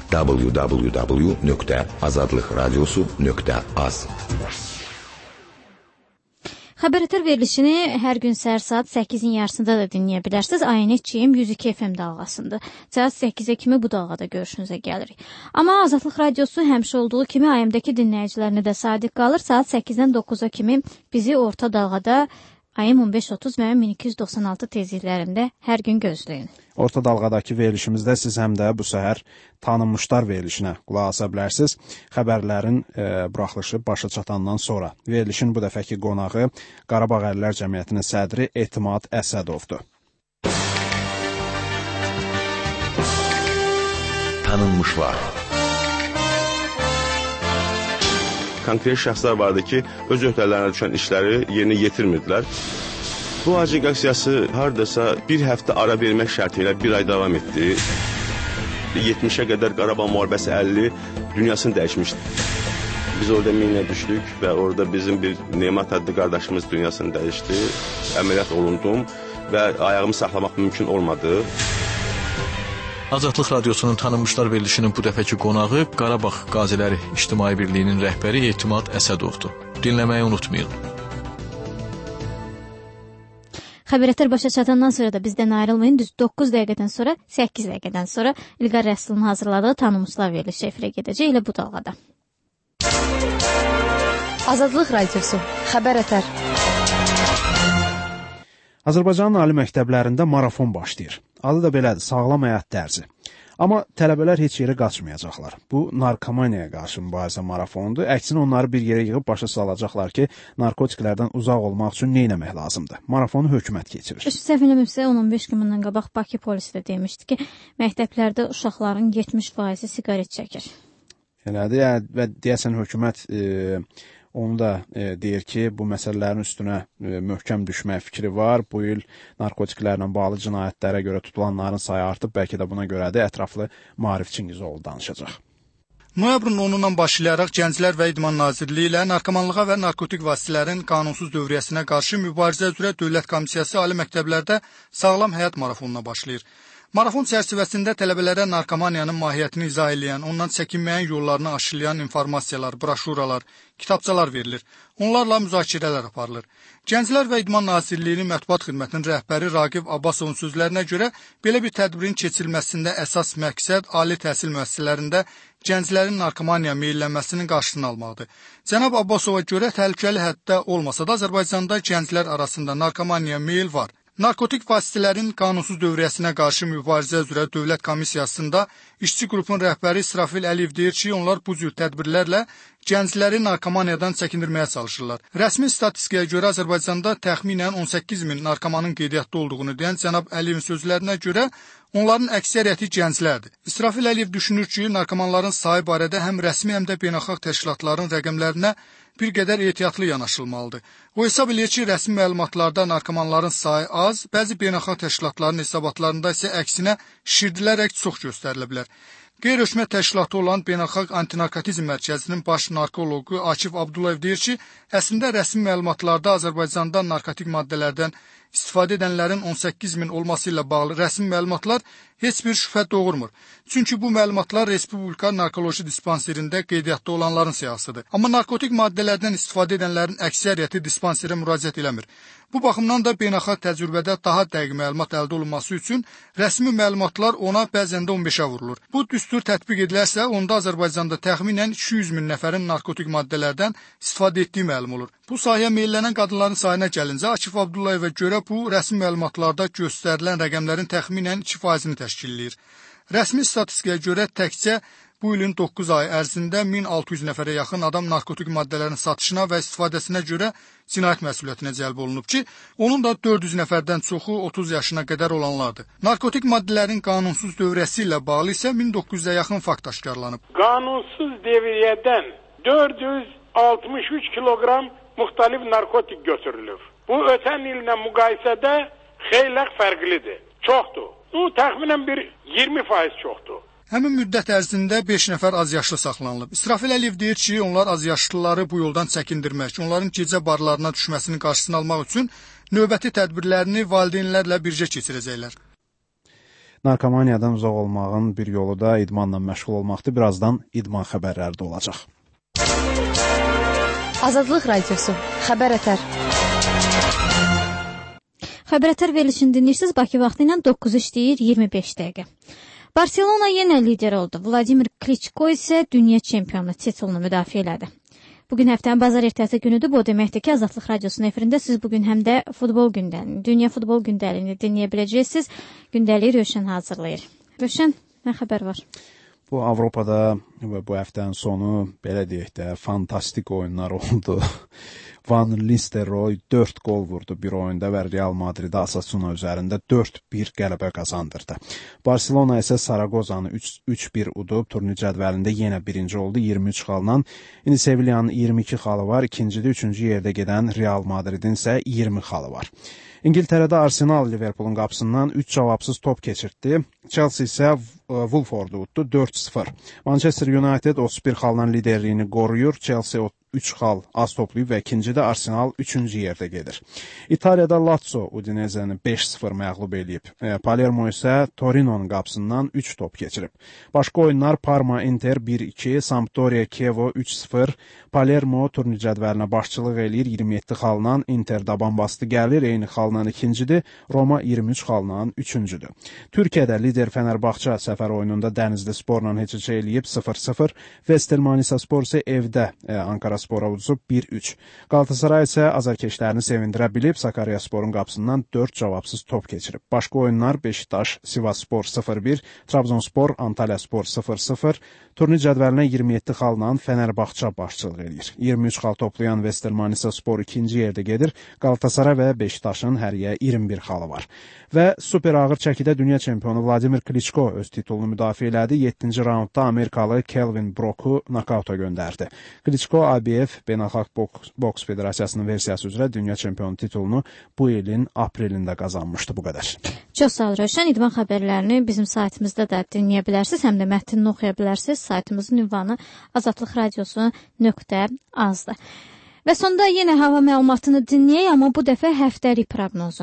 www.azadlıqradiosu.az. Xəbər verilişini hər gün səhər saat 8-in yarısında da dinləyə bilərsiniz. ANC-im 102 FM dalğasında. Saat 8-ə kimi bu dalğada görüşünüzə gəlirik. Amma Azadlıq Radiosu həmişə olduğu kimi AM-dəki dinləyicilərinə də sadiq qalır. Saat 8-dən 9-a kimi bizi orta dalğada AM 1530 və 1296 tezliklərində hər gün gözləyin. Orta dalğadakı verilişimizdə siz həm də bu səhər tanınmışlar verilişinə qulaq asa bilərsiniz. Xəbərlərin buraxılışı başa çatandan sonra. Verilişin bu dəfəki qonağı Qarabağ Əlillər Cəmiyyətinin sədri Etimad Əsədovdur. Tanınmışlar. Konkret şəxslər vardı ki, öz öhdələrinə düşən işləri yerinə yetirmirdilər. Bu agitasiyası hardasa bir həftə ara vermək şərti ilə bir ay davam etdi. 70'e qədər Qarabağ müharibəsi 50 dünyasını dəyişmişdi. Biz orada minə düşdük və orada bizim bir Nemat adlı qardaşımız dünyasını dəyişdi. Əməliyyat olundum və ayağımı saxlamaq mümkün olmadı. Azadlıq Radiosunun tanınmışlar verilişinin bu dəfəki qonağı Qarabağ Qaziləri İctimai Birliyinin rəhbəri Etimad Əsədovdur. Dinləməyi unutmayın. Xəbərətlər başa çatandan sonra da bizdən ayrılmayın. Düz 9 dəqiqədən sonra, 8 dəqiqədən sonra İlqar Rəsulun hazırladığı tanınmışlar verilişi efirə gedəcək. Elə bu dalğada. Azadlıq Radiosu. Xəbər ətər. Azərbaycanın ali məktəblərində marafon başlayır. Adı da belədir, sağlam həyat dərsi. Amma tələbələr heç yerə qaçmayacaqlar. Bu, narkomaniyaya qarşı mübarizə marafonudur. Əksinə onları bir yerə yığıb başa salacaqlar ki, narkotiklərdən uzaq olmaq üçün nə etmək lazımdır? Marafonu hökumət keçirir. Səhv eləmirəmsə 10-15 gün bundan qabaq Bakı polisi də demişdi ki, məktəblərdə uşaqların 70% siqaret çəkir. Elədir, və deyəsən hökumət onu da deyir ki, bu məsələlərin üstünə möhkəm düşmək fikri var. Bu il narkotiklərlə bağlı cinayətlərə görə tutulanların sayı artıb, bəlkə də buna görə də ətraflı Maarif Çingizoğlu danışacaq. Noyabrın 10-undan başlayaraq Gənclər və İdman Nazirliyi ilə narkomanlığa və narkotik vasitələrin qanunsuz dövriyyəsinə qarşı mübarizə üzrə Dövlət Komissiyası ali məktəblərdə sağlam həyat marafonuna başlayır. Marafon çərçivəsində tələbələrə narkomaniyanın mahiyyətini izah edən, ondan çəkinməyin yollarını aşılayan informasiyalar, broşuralar, kitabçalar verilir. Onlarla müzakirələr aparılır. Gənclər və İdman Nazirliyinin mətbuat xidmətinin rəhbəri Raqib Abbasovun sözlərinə görə belə bir tədbirin keçirilməsində əsas məqsəd ali təhsil müəssisələrində gənclərin narkomaniya meyllənməsinin qarşısını almaqdır. Cənab Abbasova görə təhlükəli həddə olmasa da Azərbaycanda gənclər arasında narkomaniya meyl var. Narkotik vasitələrin qanunsuz dövriyyəsinə qarşı mübarizə üzrə Dövlət Komissiyasında işçi qrupun rəhbəri İsrafil Əliyev deyir ki, onlar bu cür tədbirlərlə gəncləri narkomaniyadan çəkindirməyə çalışırlar. Rəsmi statistikaya görə Azərbaycanda təxminən 18 min narkomanın qeydiyyatda olduğunu deyən cənab Əliyevin sözlərinə görə onların əksəriyyəti gənclərdir. İsrafil Əliyev düşünür ki, narkomanların sayı barədə həm rəsmi, həm də beynəlxalq təşkilatların rəqəmlərinə bir qədər ehtiyatlı yanaşılmalıdır. O hesab edir ki, rəsmi məlumatlarda narkomanların sayı az, bəzi beynəlxalq təşkilatların hesabatlarında isə əksinə şişirdilərək çox göstərilə bilər. Qeyri-hökumət təşkilatı olan Beynəlxalq Antinarkotizm Mərkəzinin baş narkoloqu Akif Abdullayev deyir ki, əslində rəsmi məlumatlarda Azərbaycanda narkotik maddələrdən istifadə edənlərin 18.000 olması ilə bağlı rəsmi məlumatlar heç bir şübhə doğurmur. Çünki bu məlumatlar Respublika Narkoloji Dispanserində qeydiyyatda olanların siyahısıdır. Amma narkotik maddələrdən istifadə edənlərin əksəriyyəti dispanserə müraciət eləmir. Bu baxımdan da beynəlxalq təcrübədə daha dəqiq məlumat əldə olunması üçün rəsmi məlumatlar ona bəzən də 15-ə vurulur. Bu düstur tətbiq edilərsə, onda Azərbaycanda təxminən 200.000 nəfərin narkotik maddələrdən istifadə etdiyi məlum olur. Bu sahəyə meylənən qadınların sayına gəlincə, Akif Abdullayeva görə bu rəsmi məlumatlarda göstərilən rəqəmlərin təxminən 2%-ni təşkil edir. Rəsmi statistikaya görə təkcə bu ilin 9 ay ərzində 1600 nəfərə yaxın adam narkotik maddələrin satışına və istifadəsinə görə cinayət məsuliyyətinə cəlb olunub ki, onun da 400 nəfərdən çoxu 30 yaşına qədər olanlardır. Narkotik maddələrin qanunsuz dövrəsi ilə bağlı isə 1900-ə yaxın fakt aşkarlanıb. Qanunsuz devriyədən 463 kiloqram müxtəlif narkotik götürülür. Bu ötən illə müqayisədə xeyli fərqlidir. Çoxdur. Bu təxminən bir 20% çoxdur. Həmin müddət ərzində 5 nəfər azyaşlı saxlanılıb. İsrafil Əliyev deyir ki, onlar azyaşlıları bu yoldan çəkindirmək, onların gecə barlarına düşməsinin qarşısını almaq üçün növbəti tədbirlərini valideynlərlə birgə keçirəcəklər. Narkomaniyadan uzaq olmağın bir yolu da idmanla məşğul olmaqdır. Birazdan idman xəbərləri də olacaq. Azadlıq Radiosu, Xəbər Ətər. Xəbər Ətər verilişini dinləyirsiniz. Bakı vaxtı ilə 9 işləyir 25 dəqiqə. Barselona yenə lider oldu. Vladimir Kliçko isə dünya çempionu titulunu müdafiə elədi. Bugün həftənin bazar ertəsi günüdür. Bu deməkdir ki, Azadlıq Radiosunun efirində siz bugün həm də futbol gündəliyini, dünya futbol gündəliyini dinləyə biləcəksiniz. Gündəliyi Rövşən hazırlayır. Rövşən, nə xəbər var? Bu Avropada və bu həftənin sonu belə deyək də fantastik oyunlar oldu. Van Nistelrooy 4 gol vurdu bir oyunda və Real Madrid Osasuna üzərində 4-1 qələbə qazandırdı. Barcelona isə Saragozanı 3-1 udub, turnir cədvəlində yenə birinci oldu 23 xalla. İndi Sevillanın 22 xalı var, ikincidə 3-cü yerdə gedən Real Madridin isə 20 xalı var. İngiltərədə Arsenal Liverpoolun qapısından 3 cavabsız top keçirtdi. Chelsea isə Wolffordu utdu 4-0. Manchester United 31 xalla liderliyini qoruyur. Chelsea 3 xal az toplayıb və ikincidə Arsenal 3-cü yerdə gedir. İtaliyada Lazio Udinese-ni 5-0 məğlub edib. Palermo isə Torino'nun qapısından 3 top keçirib. Başqa oyunlar Parma Inter 1-2, Sampdoria Chievo 3-0. Palermo turnir cədvəlinə başçılıq eləyir 27 xalla, Inter daban bastı gəlir, eyni xalla ikincidir, Roma 23 xalla üçüncüdür. Türkiyədə lider Fenerbahçe səfər oyununda Dənizli Sporla heç eləyib 0-0. Vestel Manisa Spor isə evdə Ankara Spora uduzub 1-3. Galatasaray isə azarkeşlərini sevindirə bilib, Sakarya Sporun qapısından 4 cavabsız top keçirib. Başqa oyunlar Beşiktaş Sivas Spor 0-1, Trabzonspor Antalya Spor 0-0. Turnir cədvəlinə 27 xalla Fenerbahçe başçılıq edir. 23 xal toplayan Vestel Manisa Spor ikinci yerdə gedir. Galatasaray və Beşiktaşın həriyə 21 xalı var. Və super ağır çəkidə dünya çempionu Vladimir Kliçko öz titulunu müdafiə elədi. 7-ci raundda Amerikalı Kelvin Brock'u nakauta göndərdi. Kliçko ABF Beynəlxalq Boks Federasiyasının versiyası üzrə dünya çempionu titulunu bu ilin aprelində qazanmışdı. Bu qədər. Çox sağ ol Rövşən. İdman xəbərlərini bizim saytımızda da dinləyə bilərsiniz, həm də mətnini oxuya bilərsiniz. Saytımızın ünvanı azadlıqradiosu.az-dır. Və sonda yenə hava məlumatını dinləyək, amma bu dəfə həftəlik proqnozu.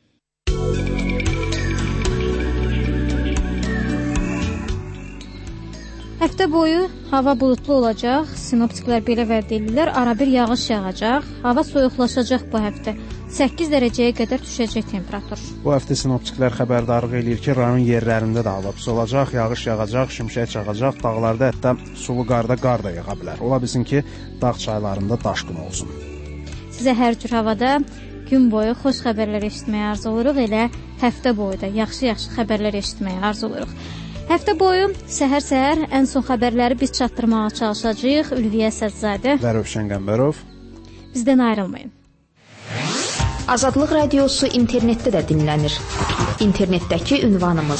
Həftə boyu hava bulutlu olacaq. Sinoptiklər belə vəd edirlər. Arabir yağış yağacaq. Hava soyuqlaşacaq bu həftə. 8 dərəcəyə qədər düşəcək temperatur. Bu həftə sinoptiklər xəbərdarlıq eləyir ki, rayon yerlərində də hava pis olacaq, yağış yağacaq, şimşək çaxacaq, dağlarda hətta sulu qarda qar da yağa bilər. Ola bilsin ki, dağ çaylarında daşqın olsun. Sizə hər cür havada gün boyu xoş xəbərlər eşitməyə arzuluruq, elə həftə boyu da yaxşı xəbərlər eşitməyə arzuluruq. Həftə boyu səhər-səhər ən son xəbərləri biz çatdırmağa çalışacağıq. Ülviyə Sədzadə və Rövşən Qəmbərov. Bizdən ayrılmayın. Azadlıq Radiosu internetdə də dinlənir. İnternetdəki ünvanımız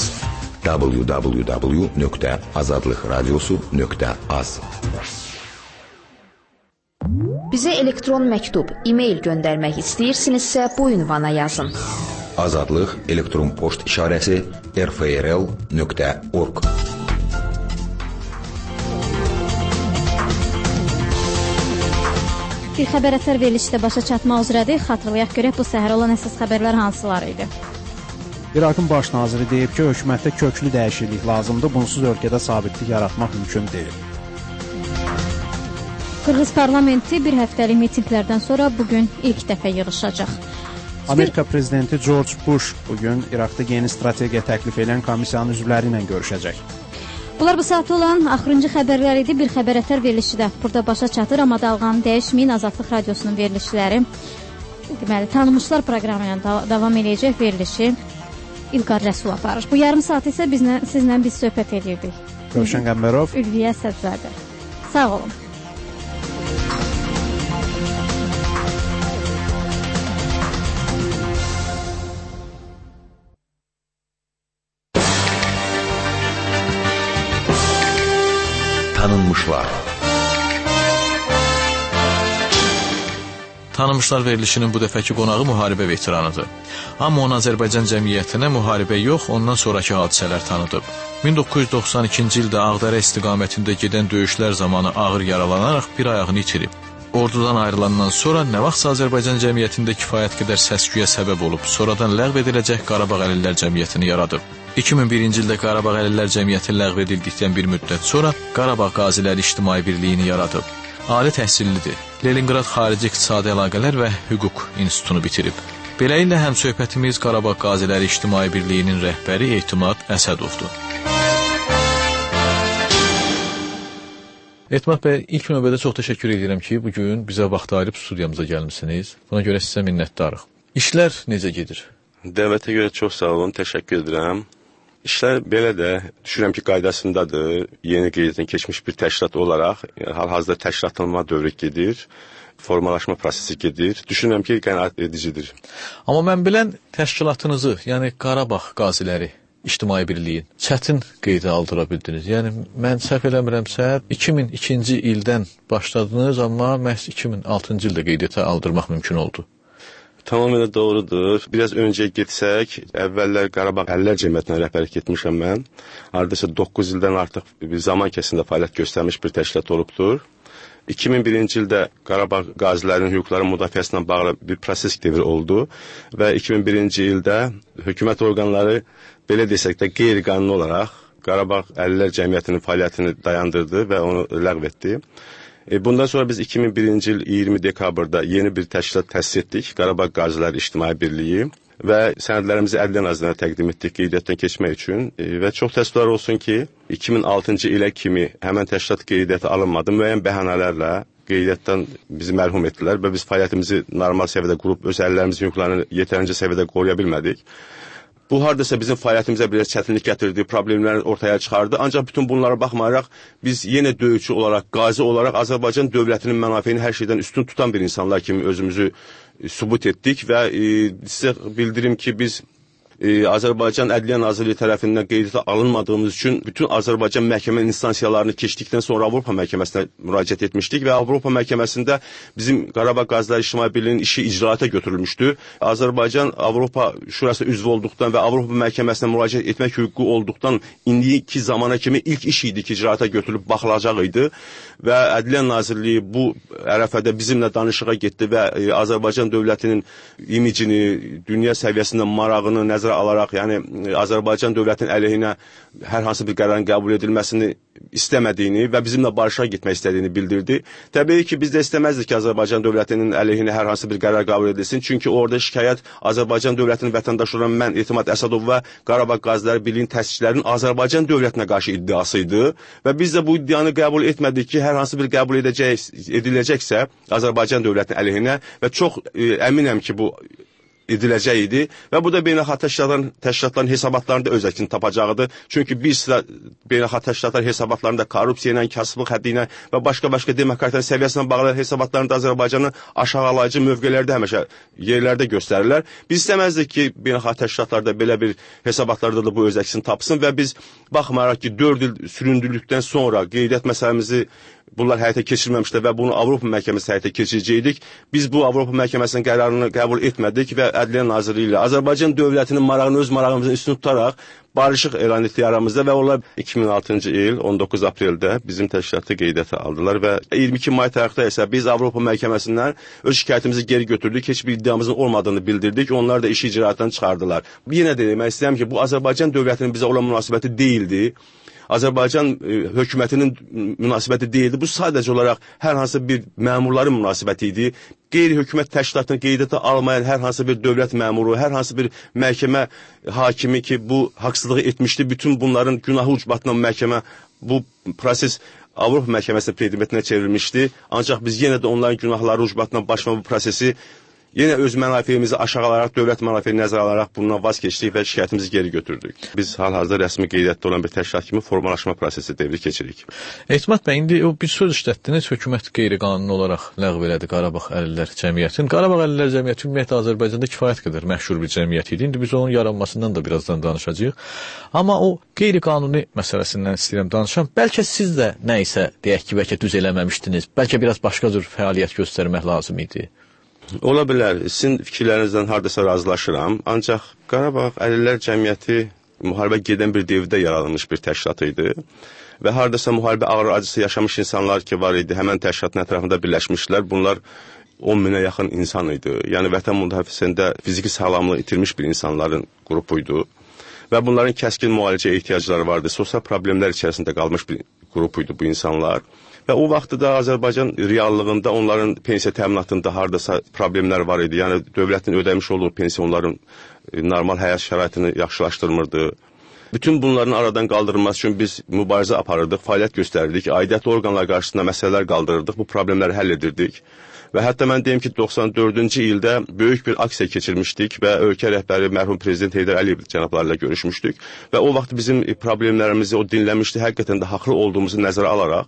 www.azadlıqradiosu.az. Bizə elektron məktub, e-mail göndərmək istəyirsinizsə bu ünvana yazın. Azadlıq elektron poçt işarəsi rfrl.org. Bir xəbər əsər verilişi də başa çatmaq üzrədir. Xatırlayaq görək bu səhər olan əsas xəbərlər hansılar idi? İraqın baş naziri deyib ki, hökumətdə köklü dəyişiklik lazımdır, bunsuz ölkədə sabitlik yaratmaq mümkün deyil. Qırğız parlamenti bir həftəlik mitinqlərdən sonra bugün ilk dəfə yığışacaq. Amerika prezidenti George Bush bugün İraqda yeni strategiya təklif edən komissiyanın üzvləri ilə görüşəcək. Bunlar bu saat olan axırıncı xəbərlər idi. Bir xəbər ətər verilişi də burada başa çatır, amma dalğanı dəyişməyin. Azadlıq Radiosunun verilişləri, deməli, tanınmışlar proqramı ilə davam edəcək verilişi İlqar Rəsul aparır. Bu yarım saat isə sizlə biz söhbət edirdik. Rövşən Qəmbərov, Ülviyə Sədzadə. Sağ olun. Tanınmışlar. Tanınmışlar verilişinin bu dəfəki qonağı müharibə veteranıdır. Amma onu Azərbaycan cəmiyyətinə müharibə yox, ondan sonraki hadisələr tanıdıb. 1992-ci ildə Ağdərə istiqamətində gedən döyüşlər zamanı ağır yaralanaraq bir ayağını itirib. Ordudan ayrılandan sonra nə vaxtsa Azərbaycan cəmiyyətində kifayət qədər səs-küyə səbəb olub, sonradan ləğv ediləcək Qarabağ Əlillər Cəmiyyətini yaradıb. 2001-ci ildə Qarabağ Əlillər Cəmiyyəti ləğv edildikdən bir müddət sonra Qarabağ Qaziləri İctimai Birliyini yaradıb. Ali təhsillidir. Leningrad Xarici İqtisadi Əlaqələr və Hüquq İnstitutunu bitirib. Beləliklə həmsöhbətimiz Qarabağ Qaziləri İctimai Birliyinin rəhbəri Etimad Əsədovdur. Etimad bəy, ilk növbədə çox təşəkkür edirəm ki, bugün bizə vaxt ayırıb studiyamıza gəlmisiniz. Buna görə sizə minnətdarıq. İşlər necə gedir? Dəvətə görə çox sağ olun, təşəkkür edirəm. İşlər belə də düşünürəm ki, qaydasındadır. Yeni qeydiyyatdan keçmiş bir təşkilat olaraq hal-hazırda təşkilatlanma dövrü gedir. Formalaşma prosesi gedir. Düşünürəm ki, qənaət edicidir. Amma mən bilən təşkilatınızı, yəni Qarabağ Qaziləri İctimai Birliyin çətin qeydə aldıra bildiniz. Yəni mən səhv eləmirəmsə 2002-ci ildən başladınız, amma məhz 2006-cı ildə qeydiyyata aldırmaq mümkün oldu. Tamamilə doğrudur. Biraz öncə getsək, əvvəllər Qarabağ Əlillər Cəmiyyətinə rəhbərlik etmişəm mən. Hardasa 9 ildən artıq bir zaman kəsində fəaliyyət göstərmiş bir təşkilat olubdur. 2001-ci ildə Qarabağ qazilərinin hüquqları müdafiəsinə bağlı bir proses devri oldu və 2001-ci ildə hökumət orqanları belə desək də qeyri-qanuni olaraq Qarabağ Əlillər Cəmiyyətinin fəaliyyətini dayandırdı və onu ləğv etdi. Bundan sonra biz 2001-ci il 20 dekabrda yeni bir təşkilat təsis etdik, Qarabağ Qaziləri İctimai Birliyi və sənədlərimizi Ədliyyə Nazirliyinə təqdim etdik qeydiyyatdan keçmək üçün və çox təəssüflər olsun ki, 2006-cı ilə kimi həmən təşkilat qeydiyyata alınmadı, müəyyən bəhanələrlə qeydiyyatdan bizi mərhum etdilər və biz fəaliyyətimizi normal səviyyədə qurub öz əllərimizin hüquqlarını yetərincə səviyyədə qoruya bilmədik. Bu hardasa bizim fəaliyyətimizə biraz çətinlik gətirdi, problemləri ortaya çıxardı. Ancaq bütün bunlara baxmayaraq biz yenə döyüşçü olaraq, qazi olaraq Azərbaycan dövlətinin mənafeyini hər şeydən üstün tutan bir insanlar kimi özümüzü sübut etdik və sizə bildirim ki, biz Azərbaycan Ədliyyə Nazirliyi tərəfindən qeydiyyata alınmadığımız üçün bütün Azərbaycan məhkəmə instansiyalarını keçdikdən sonra Avropa məhkəməsinə müraciət etmişdik və Avropa məhkəməsində bizim Qarabağ Qaziləri İctimai Birliyinin işi icraata götürülmüşdü. Azərbaycan Avropa Şurasına üzv olduqdan və Avropa məhkəməsinə müraciət etmək hüququ olduqdan indiki zamana kimi ilk iş idi ki, icraata götürülüb baxılacaq idi və Ədliyyə Nazirliyi bu ərəfədə bizimlə danışığa getdi və Azərbaycan dövlətinin imicini, dünya səviyyəsində marağını nəzərə alaraq, yəni Azərbaycan dövlətinin əleyhinə hər hansı bir qərarın qəbul edilməsini istəmədiyini və bizimlə barışa getmək istədiyini bildirdi. Təbii ki, biz də istəməzdik ki, Azərbaycan dövlətinin əleyhinə hər hansı bir qərar qəbul edilsin. Çünki orada şikayət Azərbaycan dövlətinin vətəndaşı olan mən, Etimad Əsədov və Qarabağ Qaziləri Birliyinin təsisçilərinin Azərbaycan dövlətinə qarşı iddiası idi və biz də bu iddianı qəbul etmədik ki, hər hansı bir qəbul ediləcəksə Azərbaycan dövlətinin əleyhinə və çox əminəm ki, bu ediləcək idi və bu da beynəlxalq təşkilatların hesabatlarında öz əksini tapacaqdı. Çünki bir sıra beynəlxalq təşkilatlar hesabatlarında korrupsiya ilə, kasıblıq həddi ilə və başqa demokratiya səviyyəsinə bağlı hesabatlarında Azərbaycanı aşağılayıcı mövqelərdə həmişə yerlərdə göstərirlər. Biz istəməzdik ki, beynəlxalq təşkilatlarda belə bir hesabatlarda da bu öz əksini tapsın və biz baxmayaraq ki, 4 il süründürülükdən sonra qeydiyyat məsələmizi bunlar həyata keçirməmişlər və bunu Avropa məhkəməsi həyata keçirəcəkdik. Biz bu Avropa məhkəməsinin qərarını qəbul etmədik və Ədliyyə Nazirliyi ilə Azərbaycan dövlətinin marağını öz marağımızın üstünü tutaraq barışıq elan etdik aramızda və onlar 2006-cı il 19 apreldə bizim təşkilatı qeydiyyata aldılar və 22 may tarixdə isə biz Avropa məhkəməsindən öz şikayətimizi geri götürdük, heç bir iddiamızın olmadığını bildirdik, onlar da işi icraatdan çıxardılar. Yenə də demək istəyirəm ki, bu Azərbaycan dövlətinin bizə olan münasibəti deyildi. Azərbaycan hökumətinin münasibəti deyildi. Bu sadəcə olaraq hər hansı bir məmurların münasibəti idi. Qeyri-hökumət təşkilatını qeydiyyata almayan hər hansı bir dövlət məmuru, hər hansı bir məhkəmə hakimi ki, bu haqsızlığı etmişdi, bütün bunların günahı ucbatına məhkəmə bu proses Avropa məhkəməsinin predimentinə çevrilmişdi. Ancaq biz yenə də onların günahları ucbatına başlama bu prosesi yenə öz mənafeyimizi aşağı alaraq, dövlət mənafeyini nəzərə alaraq bundan vaz keçdik və şikayətimizi geri götürdük. Biz hal-hazırda rəsmi qeydiyyatda olan bir təşkilat kimi formalaşma prosesi devri keçirik. Etimad bəy, indi o bir söz işlətdiniz, hökumət qeyri-qanuni olaraq ləğv elədi Qarabağ Əlillər Cəmiyyətini. Qarabağ Əlillər Cəmiyyəti ümumiyyətlə Azərbaycanda kifayət qədər məşhur bir cəmiyyət idi. İndi biz onun yaranmasından da birazdan danışacağıq. Amma o qeyri-qanuni məsələsindən istəyirəm danışam. Bəlkə siz də nə isə deyək ki, bəlkə düz eləməmişdiniz. Bəlkə biraz başqa cür fəaliyyət göstərmək lazım idi. Ola bilər, sizin fikirlərinizdən hardasa razılaşıram, ancaq Qarabağ Əlillər Cəmiyyəti müharibə gedən bir devirdə yaradılmış bir təşkilat idi və hardasa müharibə ağır acısı yaşamış insanlar ki var idi, həmən təşkilatın ətrafında birləşmişlər, bunlar 10 minə yaxın insan idi, yəni vətən müdafiəsində fiziki sağlamlığı itirmiş bir insanların qrupuydu və bunların kəskin müalicəyə ehtiyacları vardı, sosial problemlər içərisində qalmış bir qrupuydu bu insanlar. Və o vaxtda da Azərbaycan reallığında onların pensiya təminatında hardasa problemlər var idi. Yəni dövlətin ödəmiş olduğu pensiya onların normal həyat şəraitini yaxşılaşdırmırdı. Bütün bunların aradan qaldırılması üçün biz mübarizə aparırdıq, fəaliyyət göstərirdik, aidiyyatlı orqanlar qarşısında məsələlər qaldırırdıq, bu problemləri həll edirdik. Və hətta mən deyim ki, 94-cü ildə böyük bir aksiya keçirmişdik və ölkə rəhbəri mərhum Prezident Heydər Əliyev cənablarıyla görüşmüşdük. Və o vaxt bizim problemlərimizi o dinləmişdi, həqiqətən də haqlı olduğumuzu nəzərə alaraq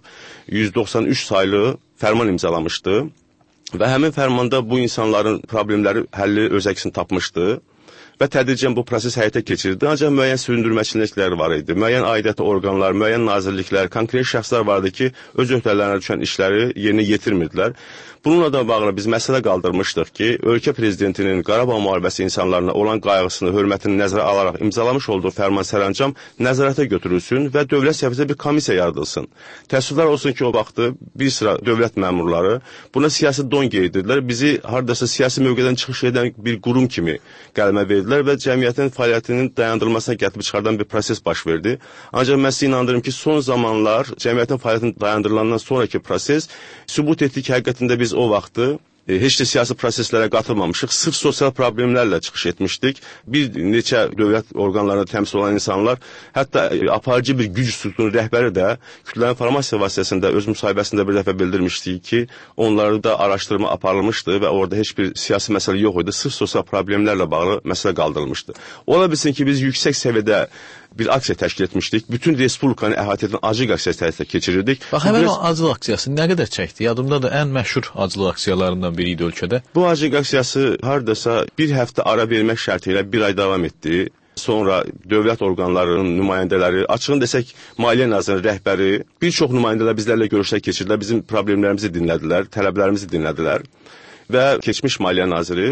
193 saylı fərman imzalamışdı. Və həmin fərmanda bu insanların problemləri həlli öz əksini tapmışdı. Və tədricən bu proses həyata keçirdi. Ancaq müəyyən süründürməçiliklər var idi. Müəyyən aidiyyatı orqanlar, müəyyən nazirliklər, konkret şəxslər vardı ki, öz öhdələrinə düşən işləri yerinə yetirmirdilər. Bununla da bağlı biz məsələ qaldırmışdıq ki, ölkə prezidentinin Qarabağ müharibəsi insanlarına olan qayğısını, hörmətini nəzərə alaraq imzalamış olduğu fərman sərəncam nəzarətə götürülsün və dövlət səviyyəsində bir komissiya yaradılsın. Təəssüflər olsun ki, o vaxtı bir sıra dövlət məmurları buna siyasi don geydirdilər. Bizi hardasa siyasi mövqedən çıxış edən bir qurum kimi qələmə verdilər və cəmiyyətin fəaliyyətinin dayandırılmasına gətirib çıxardan bir proses baş verdi. Ancaq mən sizə inandırım ki, son zamanlar cəmiyyətin fəaliyyətinin dayandırılandan sonraki proses sübut etdi ki, həqiqətində biz o vaxtı heç də siyasi proseslərə qatılmamışıq, sırf sosial problemlərlə çıxış etmişdik. Bir neçə dövlət orqanlarında təmsil olan insanlar, hətta aparıcı bir güc strukturunun rəhbəri də kütləvi informasiya vasitəsində öz müsahibəsində bir dəfə bildirmişdik ki, onları da araşdırma aparılmışdı və orada heç bir siyasi məsələ yox idi, sırf sosial problemlərlə bağlı məsələ qaldırılmışdı. Ola bilsin ki, biz yüksək səviyyədə bir aksiya təşkil etmişdik. Bütün respublikanı əhatə edən acılıq aksiyası həyata keçirirdik. Bax, həmin o acılıq aksiyası nə qədər çəkdi? Yadımda da ən məşhur acılıq aksiyalarından biri idi ölkədə. Bu acılıq aksiyası hardasa bir həftə ara vermək şərti ilə bir ay davam etdi. Sonra dövlət orqanlarının nümayəndələri, açığını desək, Maliyyə Nazirinin rəhbəri, bir çox nümayəndələr bizlərlə görüşlər keçirdilər, bizim problemlərimizi dinlədilər, tələblərimizi dinlədilər. Və keçmiş Maliyyə Naziri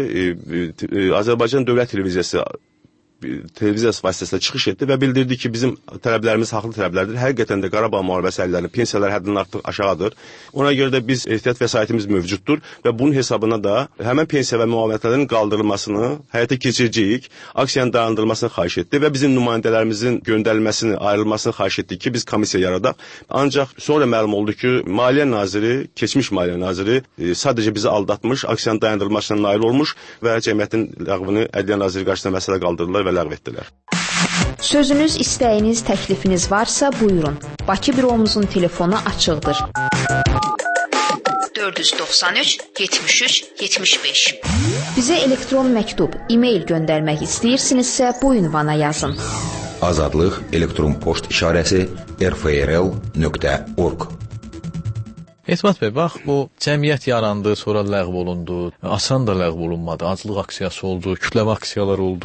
Azərbaycan Dövlət Televiziyası vasitəsilə çıxış etdi və bildirdi ki, bizim tələblərimiz haqlı tələblərdir. Həqiqətən də Qarabağ müharibəsi əllərinin pensiyaları həddindən artıq aşağıdır. Ona görə də biz ehtiyat vəsaitimiz mövcuddur və bunun hesabına da həmin pensiya və müavinətlərin qaldırılmasını həyata keçirəcəyik, aksiyanın dayandırılmasını xahiş etdi və bizim nümayəndələrimizin göndərilməsini, ayrılmasını xahiş etdik ki, biz komissiya yaradaq. Ancaq sonra məlum oldu ki, Maliyyə Naziri, keçmiş Maliyyə Naziri sadəcə bizi aldatmış, aksiyanın dayandırılmasına nail olmuş və cəmiyyətin ləğvini Ədliyyə Naziri qarşısında məsələ qaldırdılar və ləğv etdilər. Sözünüz, istəyiniz, təklifiniz varsa buyurun. Bakı büromuzun telefonu açıqdır. 493 73 75. Bizə elektron məktub, e-mail göndərmək istəyirsinizsə bu ünvana yazın. Azadlıq elektron poçt işarəsi rfrl.org. Etimad bəy, bax, bu cəmiyyət yarandı, sonra ləğv olundu, asan da ləğv olunmadı, acılıq aksiyası oldu, kütləvi aksiyalar oldu.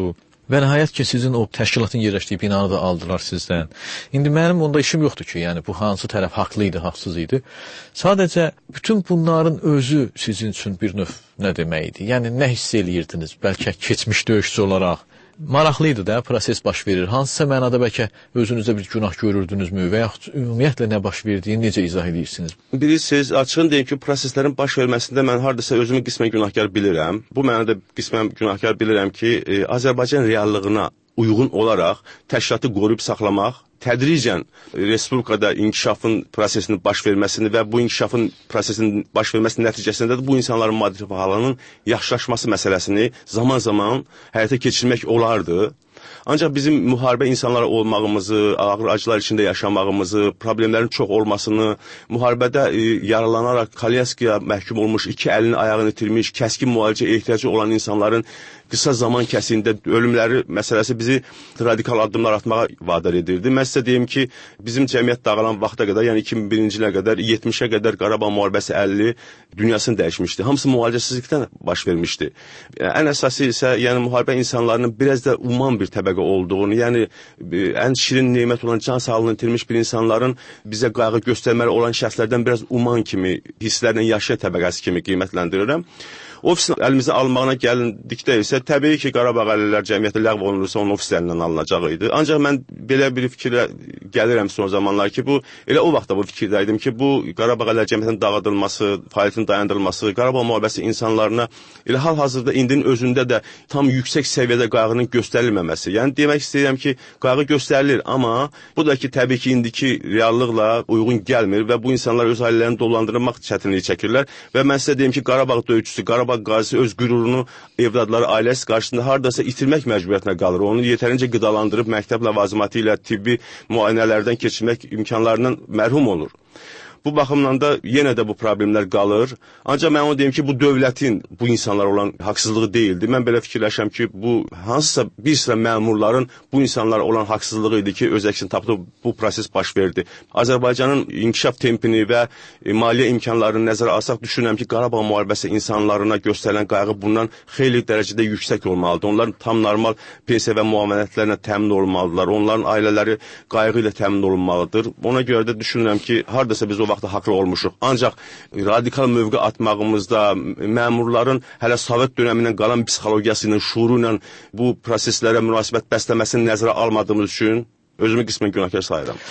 Və nəhayət ki, sizin o təşkilatın yerləşdiyi binanı da aldılar sizdən. İndi mənim onda işim yoxdur ki, yəni bu hansı tərəf haqlı idi, haqsız idi. Sadəcə bütün bunların özü sizin üçün bir növ nə demək idi? Yəni nə hiss eləyirdiniz? Bəlkə keçmiş döyüşçü olaraq maraqlı idi da, proses baş verir. Hansısa mənada bəlkə özünüzdə bir günah görürdünüzmü və yaxud ümumiyyətlə nə baş verdiyini necə izah edirsiniz? Bilirsiniz, açığın deyim ki, proseslərin baş verməsində mən hardasa özümü qismən günahkar bilirəm. Bu mənada qismən günahkar bilirəm ki, Azərbaycan reallığına uyğun olaraq təşkilatı qoruyub saxlamaq, tədricən respublikada inkişafın prosesinin baş verməsini və bu inkişafın prosesinin baş verməsinin nəticəsində də bu insanların maddi halının yaxşılaşması məsələsini zaman-zaman həyata keçirmək olardı. Ancaq bizim müharibə insanları olmağımızı, ağır acılar içində yaşamağımızı, problemlərin çox olmasını, müharibədə yaralanaraq Kalyaskaya məhkum olmuş, 2 əlini ayağını itirmiş, kəskin müalicə ehtiyacı olan insanların qısa zaman kəsiyində ölümləri məsələsi bizi radikal addımlar atmağa vadar edirdi. Mən sizə deyim ki, bizim cəmiyyət dağılan vaxta qədər, yəni 2001-ci ilə qədər, 70-ə qədər Qarabağ müharibəsi 50 dünyasını dəyişmişdi. Hamısı müalicəsizlikdən baş vermişdi. Ən əsası isə, yəni müharibə insanlarının biraz da uman bir təbəqə olduğunu, yəni ən şirin nemət olan can sağlığını itirmiş bir insanların bizə qayğı göstərməli olan şəxslərdən biraz uman kimi, hisslərlə yaşayan təbəqəsi kimi qiymətləndirirəm. Ofisin əlimizə almağına gəlindikdə isə təbii ki, Qarabağ Əlillər Cəmiyyəti ləğv olunursa onun ofis əlindən alınacaq idi. Ancaq mən belə bir fikirlə gəlirəm son zamanlar ki, bu elə o vaxtda bu fikirdəydim ki, bu Qarabağ Əlillər Cəmiyyətinin dağıdılması, fəaliyyətin dayandırılması, Qarabağ müharibəsi insanlarına elə hal-hazırda indinin özündə də tam yüksək səviyyədə qayğının göstərilməməsi. Yəni demək istəyirəm ki, qayğı göstərilir, amma bu da ki, təbii ki, indiki reallıqla uyğun gəlmir və bu insanlar öz ailələrini dolandırmaq çətinliyi çəkirlər və mən sizə deyim ki, Qarabağ döyüşçüsü, Qarabağ qazisi öz qürurunu evladları, ailəsi qarşısında hardasa itirmək məcburiyyətinə qalır. Onu yetərincə qidalandırıb məktəb ləvazimatı ilə tibbi müayinələrdən keçirmək imkanlarından məhrum olur. Bu baxımdan da yenə də bu problemlər qalır. Ancaq mən onu deyim ki, bu dövlətin bu insanlar olan haqsızlığı deyildi. Mən belə fikirləşəm ki, bu hansısa bir sıra məmurların bu insanlara olan haqsızlığı idi ki, öz əksini tapdı, bu proses baş verdi. Azərbaycanın inkişaf tempini və maliyyə imkanlarını nəzərə alsaq, düşünürəm ki, Qarabağ müharibəsi insanlarına göstərilən qayğı bundan xeyli dərəcədə yüksək olmalıdır. Onlar tam normal pensiya və müavinətlərlə təmin olmalıdırlar. Onların ailələri qayğı ilə təmin olunmalıdır. Ona görə də düşünürəm ki, hardasa biz o vaxtda haqlı olmuşuq. Ancaq radikal mövqe atmağımızda məmurların hələ Sovet dönəmindən qalan psixologiyası ilə, şuuru ilə bu proseslərə münasibət bəsləməsini nəzərə almadığımız üçün özümü qismən günahkar sayıram.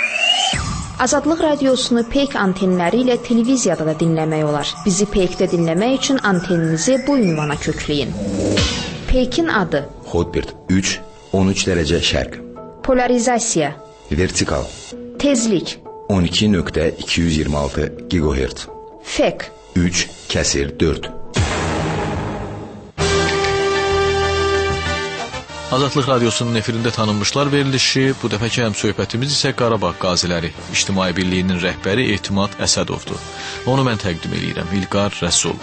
Azadlıq radiosunu Peyk antenləri ilə televiziyada da dinləmək olar. Bizi Peykdə dinləmək üçün anteninizi bu ünvana kökləyin. Peykin adı: Hotbird 3, 13 dərəcə şərq. Polarizasiya: Vertikal. Tezlik: 12.226 GHz. Fek: 3/4. Azadlıq radiosunun efirində tanınmışlar verilişi, bu dəfəki həmsöhbətimiz isə Qarabağ qaziləri, İctimai Birliyinin rəhbəri Etimad Əsədovdur. Onu mən təqdim edirəm, İlqar Rəsul.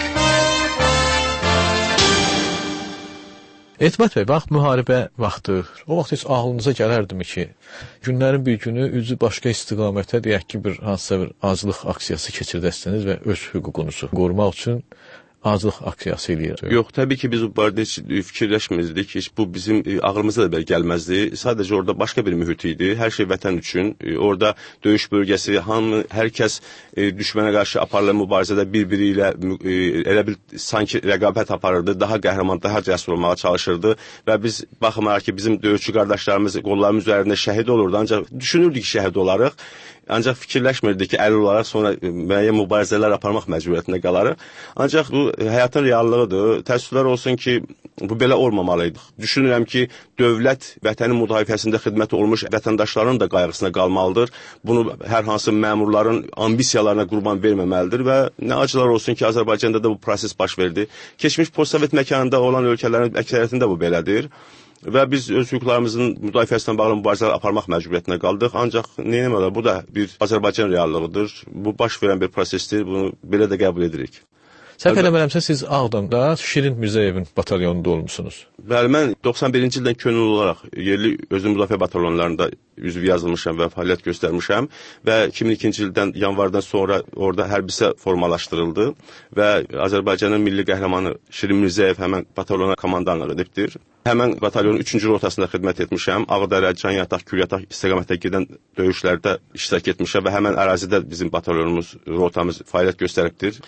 Etimad bəy, vaxt müharibə vaxtı, o vaxt heç ağlınıza gələrdimi ki, günlərin bir günü üzü başqa istiqamətə deyək ki, bir hansısa bir azlıq aksiyası keçirdəsiniz və öz hüququnuzu qorumaq üçün azlıq aksiyası eləyir. Yox, təbii ki, biz bu barədə heç fikirləşmirdik. Heç bu bizim ağlımıza da belə gəlməzdi. Sadəcə orada başqa bir mühit idi. Hər şey vətən üçün. Orada döyüş bölgəsi, hər kəs düşmənə qarşı aparılan mübarizədə bir-biri ilə elə bir sanki rəqabət aparırdı. Daha qəhrəman, daha cəsur olmağa çalışırdı və biz baxmayaraq ki, bizim döyüşçü qardaşlarımız qollarımız üzərində şəhid olurdu. Ancaq düşünürdük ki, şəhid olarıq. Ancaq fikirləşmirdik ki, əl olaraq sonra müəyyən mübarizələr aparmaq məcburiyyətində qalarıq. Ancaq bu həyatın reallığıdır. Təəssüflər olsun ki, bu belə olmamalıydı. Düşünürəm ki, dövlət vətənin müdafiəsində xidmət olmuş vətəndaşların da qayğısına qalmalıdır. Bunu hər hansı məmurların ambisiyalarına qurban verməməlidir və nə acılar olsun ki, Azərbaycanda da bu proses baş verdi. Keçmiş postsovet məkanında olan ölkələrin əksəriyyətində bu belədir. Və biz öz hüquqlarımızın müdafiəsindən bağlı mübarizələr aparmaq məcburiyyətinə qaldıq. Ancaq neyəmələr, bu da bir Azərbaycan reallığıdır. Bu baş verən bir prosesdir, bunu belə də qəbul edirik. Səhv eləmirəmsə siz Ağdamda Şirin Mirzəyevin batalyonunda olmusunuz. Bəli, mən 91-ci ildən könüllü olaraq yerli özüm müdafiə batalyonlarında üzv yazılmışam və fəaliyyət göstərmişəm və 2002-ci ildən yanvardan sonra orada hərbisə formalaşdırıldı və Azərbaycanın milli qəhrəmanı Şirin Mirzəyev həmən batalyona komandanlıq edibdir. Həmən batalyonun 3-cü rotasında xidmət etmişəm. Ağdərə, Canyataq, Gülyataq istiqamətdə gedən döyüşlərdə iştirak etmişəm və həmən ərazidə bizim batalyonumuz, rotamız fəaliyyət göstəribdir.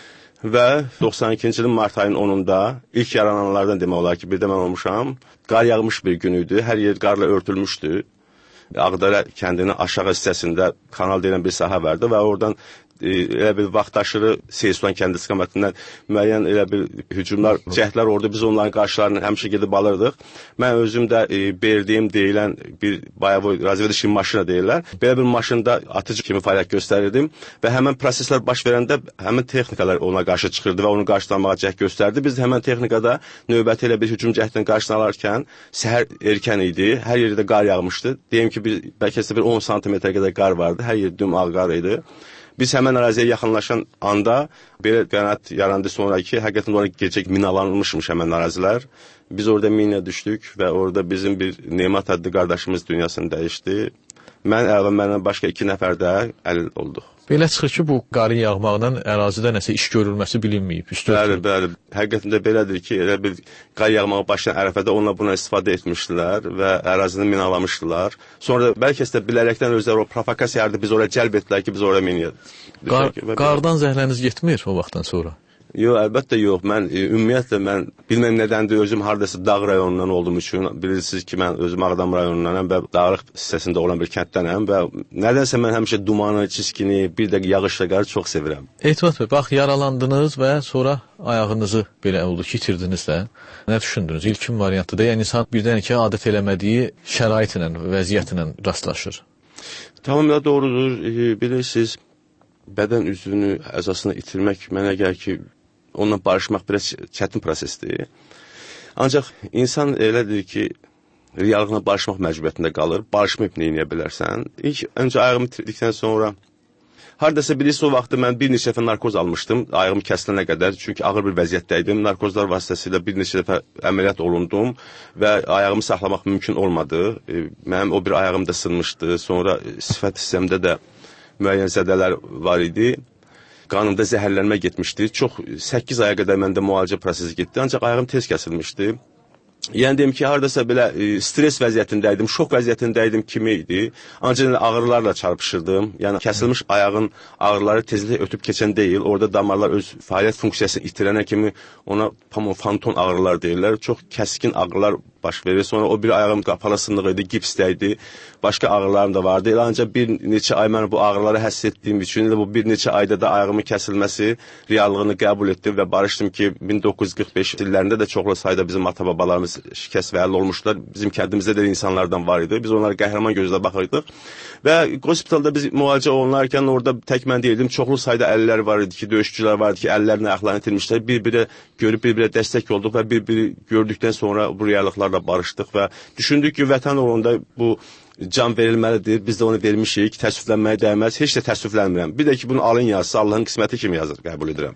Və 92-ci ilin mart ayının 10-da ilk yarananlardan demək olar ki, bir də mən olmuşam. Qar yağmış bir gün idi, hər yer qarla örtülmüşdü. Ağdərə kəndinin aşağı hissəsində kanal deyilən bir sahə vardı və oradan elə bir vaxtaşırı Seysulan kəndi istiqamətindən müəyyən elə bir hücumlar, cəhdlər orada biz onların qarşılarını həmişə gedib alırdıq. Mən özüm də berdiyim deyilən bir bayağı razvedişin maşına deyirlər. Belə bir maşında atıcı kimi fəaliyyət göstərirdim və həmən proseslər baş verəndə həmən texnikalar ona qarşı çıxırdı və onu qarşılanmağa cəhd göstərdi. Biz həmən texnikada növbəti elə bir hücum cəhdini qarşısına alarkən səhər erkən idi, hər yerdə qar yağmışdı. Deyim ki, bəlkə də bir 10 sm qədər qar vardı, hər yer düm ağ qar idi. Biz həmən əraziyə yaxınlaşan anda belə qənaət yarandı sonraki, həqiqətən orada gecə minalanmışmış həmən ərazilər. Biz orada minə düşdük və orada bizim bir Nemat adlı qardaşımız dünyasını dəyişdi. Mən əlavə məndən başqa 2 nəfər də əlil olduq. Belə çıxır ki, bu qarın yağmaqdan ərazidə nəsə iş görülməsi bilinməyib. Bəli. Həqiqətən də belədir ki, elə bir qar yağmağa başlayan ərəfədə onlar buna istifadə etmişdilər və ərazini minalamışdılar. Sonra bəlkə də bilərəkdən özləri o provokasiyalardı, biz oraya cəlb etdilər ki, biz oraya miniyək. Qardan zəhləniz getmir o vaxtdan sonra? Yox, əlbəttə yox. Mən ümumiyyətlə bilməm nədəndir, özüm hardasa dağ rayonundan olduğum üçün bilirsiniz ki, mən özüm Ağdam rayonundanam və dağlıq hissəsində olan bir kənddənəm və nədənsə mən həmişə dumanı, çiskini, bir də yağışla qarı çox sevirəm. Etimad bəy, bax yaralandınız və sonra ayağınızı belə oldu ki, itirdiniz də. Nə düşündünüz? İlkin variantda yəni insan birdən ki, adət eləmədiyi şəraitlə, vəziyyətlə rastlaşır. Tamamilə doğrudur. Bilirsiniz, bədən üzvünü, əzasını itirmək mənə gəlir ki, onunla barışmaq biraz çətin prosesdir. Ancaq insan elədir ki, reallıqla barışmaq məcburiyyətində qalır. Barışmayıb nə edə bilərsən? Öncə ayağımı itirdikdən sonra hardasa bilirsiniz, o vaxtda mən bir neçə dəfə narkoz almışdım, ayağım kəsilənə qədər. Çünki ağır bir vəziyyətdəydim. Narkozlar vasitəsilə bir neçə dəfə əməliyyat olundum və ayağımı saxlamaq mümkün olmadı. Mənim o bir ayağım da sınmışdı. Sonra sifət hissəmdə də müəyyən zədələr var idi. Qanımda zəhərlənmə getmişdi. Çox 8 aya qədər məndə müalicə prosesi getdi. Ancaq ayağım tez kəsilmişdi. Yəni deyim ki, hardasa belə stres vəziyyətindəydim, şok vəziyyətindəydim kimi idi. Ancaq ağrılarla çarpışırdım. Yəni kəsilmiş ayağın ağrıları tezliklə ötüb keçən deyil. Orada damarlar öz fəaliyyət funksiyasını itirənə kimi ona fanton ağrılar deyirlər. Çox kəskin ağrılar baş verir. Sonra o bir ayağım qapalı sınıq idi, gipsdəydi. Başqa ağrılarım da vardı. Elə ancaq bir neçə ay mən bu ağrıları həss etdiyim üçün bu bir neçə ayda da ayağımın kəsilməsi reallığını qəbul etdim və barışdım ki, 1945 illərində də çoxlu sayda bizim ata-babalarımız şikəst və əlil olmuşlar. Bizim kəndimizdə də insanlardan var idi. Biz onlara qəhrəman gözlə baxırdıq. Və hospitalda biz müalicə olunarkən orada tək mən deyildim. Çoxlu sayda əlillər var idi ki, döyüşçülər var idi ki, əllərini ayaqlarını itirmişlər. Bir-birə görüb bir-birə dəstək olduq və bir-biri gördükdən sonra bu reallıqlarla barışdıq və düşündük ki, vətən uğrunda bu can verilməlidir. Biz də onu vermişik. Təəssüflənməyə dəyməz. Heç də təəssüflənmirəm. Bir də ki, bunu alın yazsa Allahın qisməti kimi yazır, qəbul edirəm.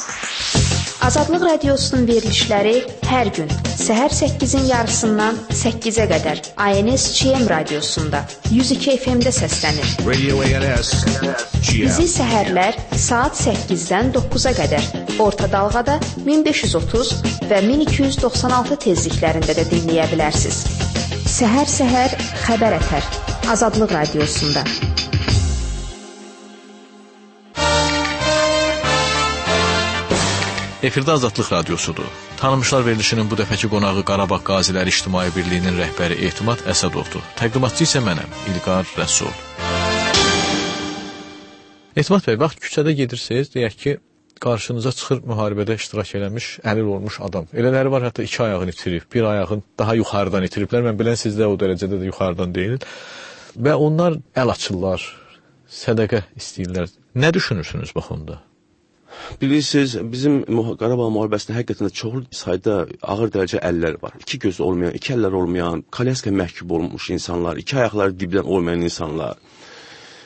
Azadlıq Radiosunun verilişləri hər gün səhər 8-in yarısından 8-ə qədər ANS-CM radiosunda 102 FM-də səslənir. Radio ANS. Bizi səhərlər saat 8-dən 9-a qədər orta dalğada 1530 və 1296 tezliklərində də dinləyə bilərsiniz. Səhər xəbər ətər Azadlıq Radiosunda. Efirdə Azadlıq Radiosudur. Tanınmışlar verilişinin bu dəfəki qonağı Qarabağ Qaziləri İctimai Birliyinin rəhbəri Etimad Əsədovdur. Təqdimatçı isə mənəm, İlqar Rəsul. Etimad bəy, vaxt küçədə gedirsiniz, deyək ki, qarşınıza çıxır müharibədə iştirak eləmiş, əlil olmuş adam. Elələri var, hətta 2 ayağını itirib, bir ayağını daha yuxarıdan itiriblər. Mən bilən sizdə o dərəcədə də yuxarıdan deyil. Və onlar əl açırlar, sədəqə istəyirlər. Nə düşünürsünüz bax onda? Bilirsiniz, bizim Qarabağ müharibəsində həqiqətən çoxlu sayda ağır dərəcə əllər var. 2 gözü olmayan, 2 əllər olmayan, kalyaska məhkum olmuş insanlar, 2 ayaqları dibdən olmayan insanlar.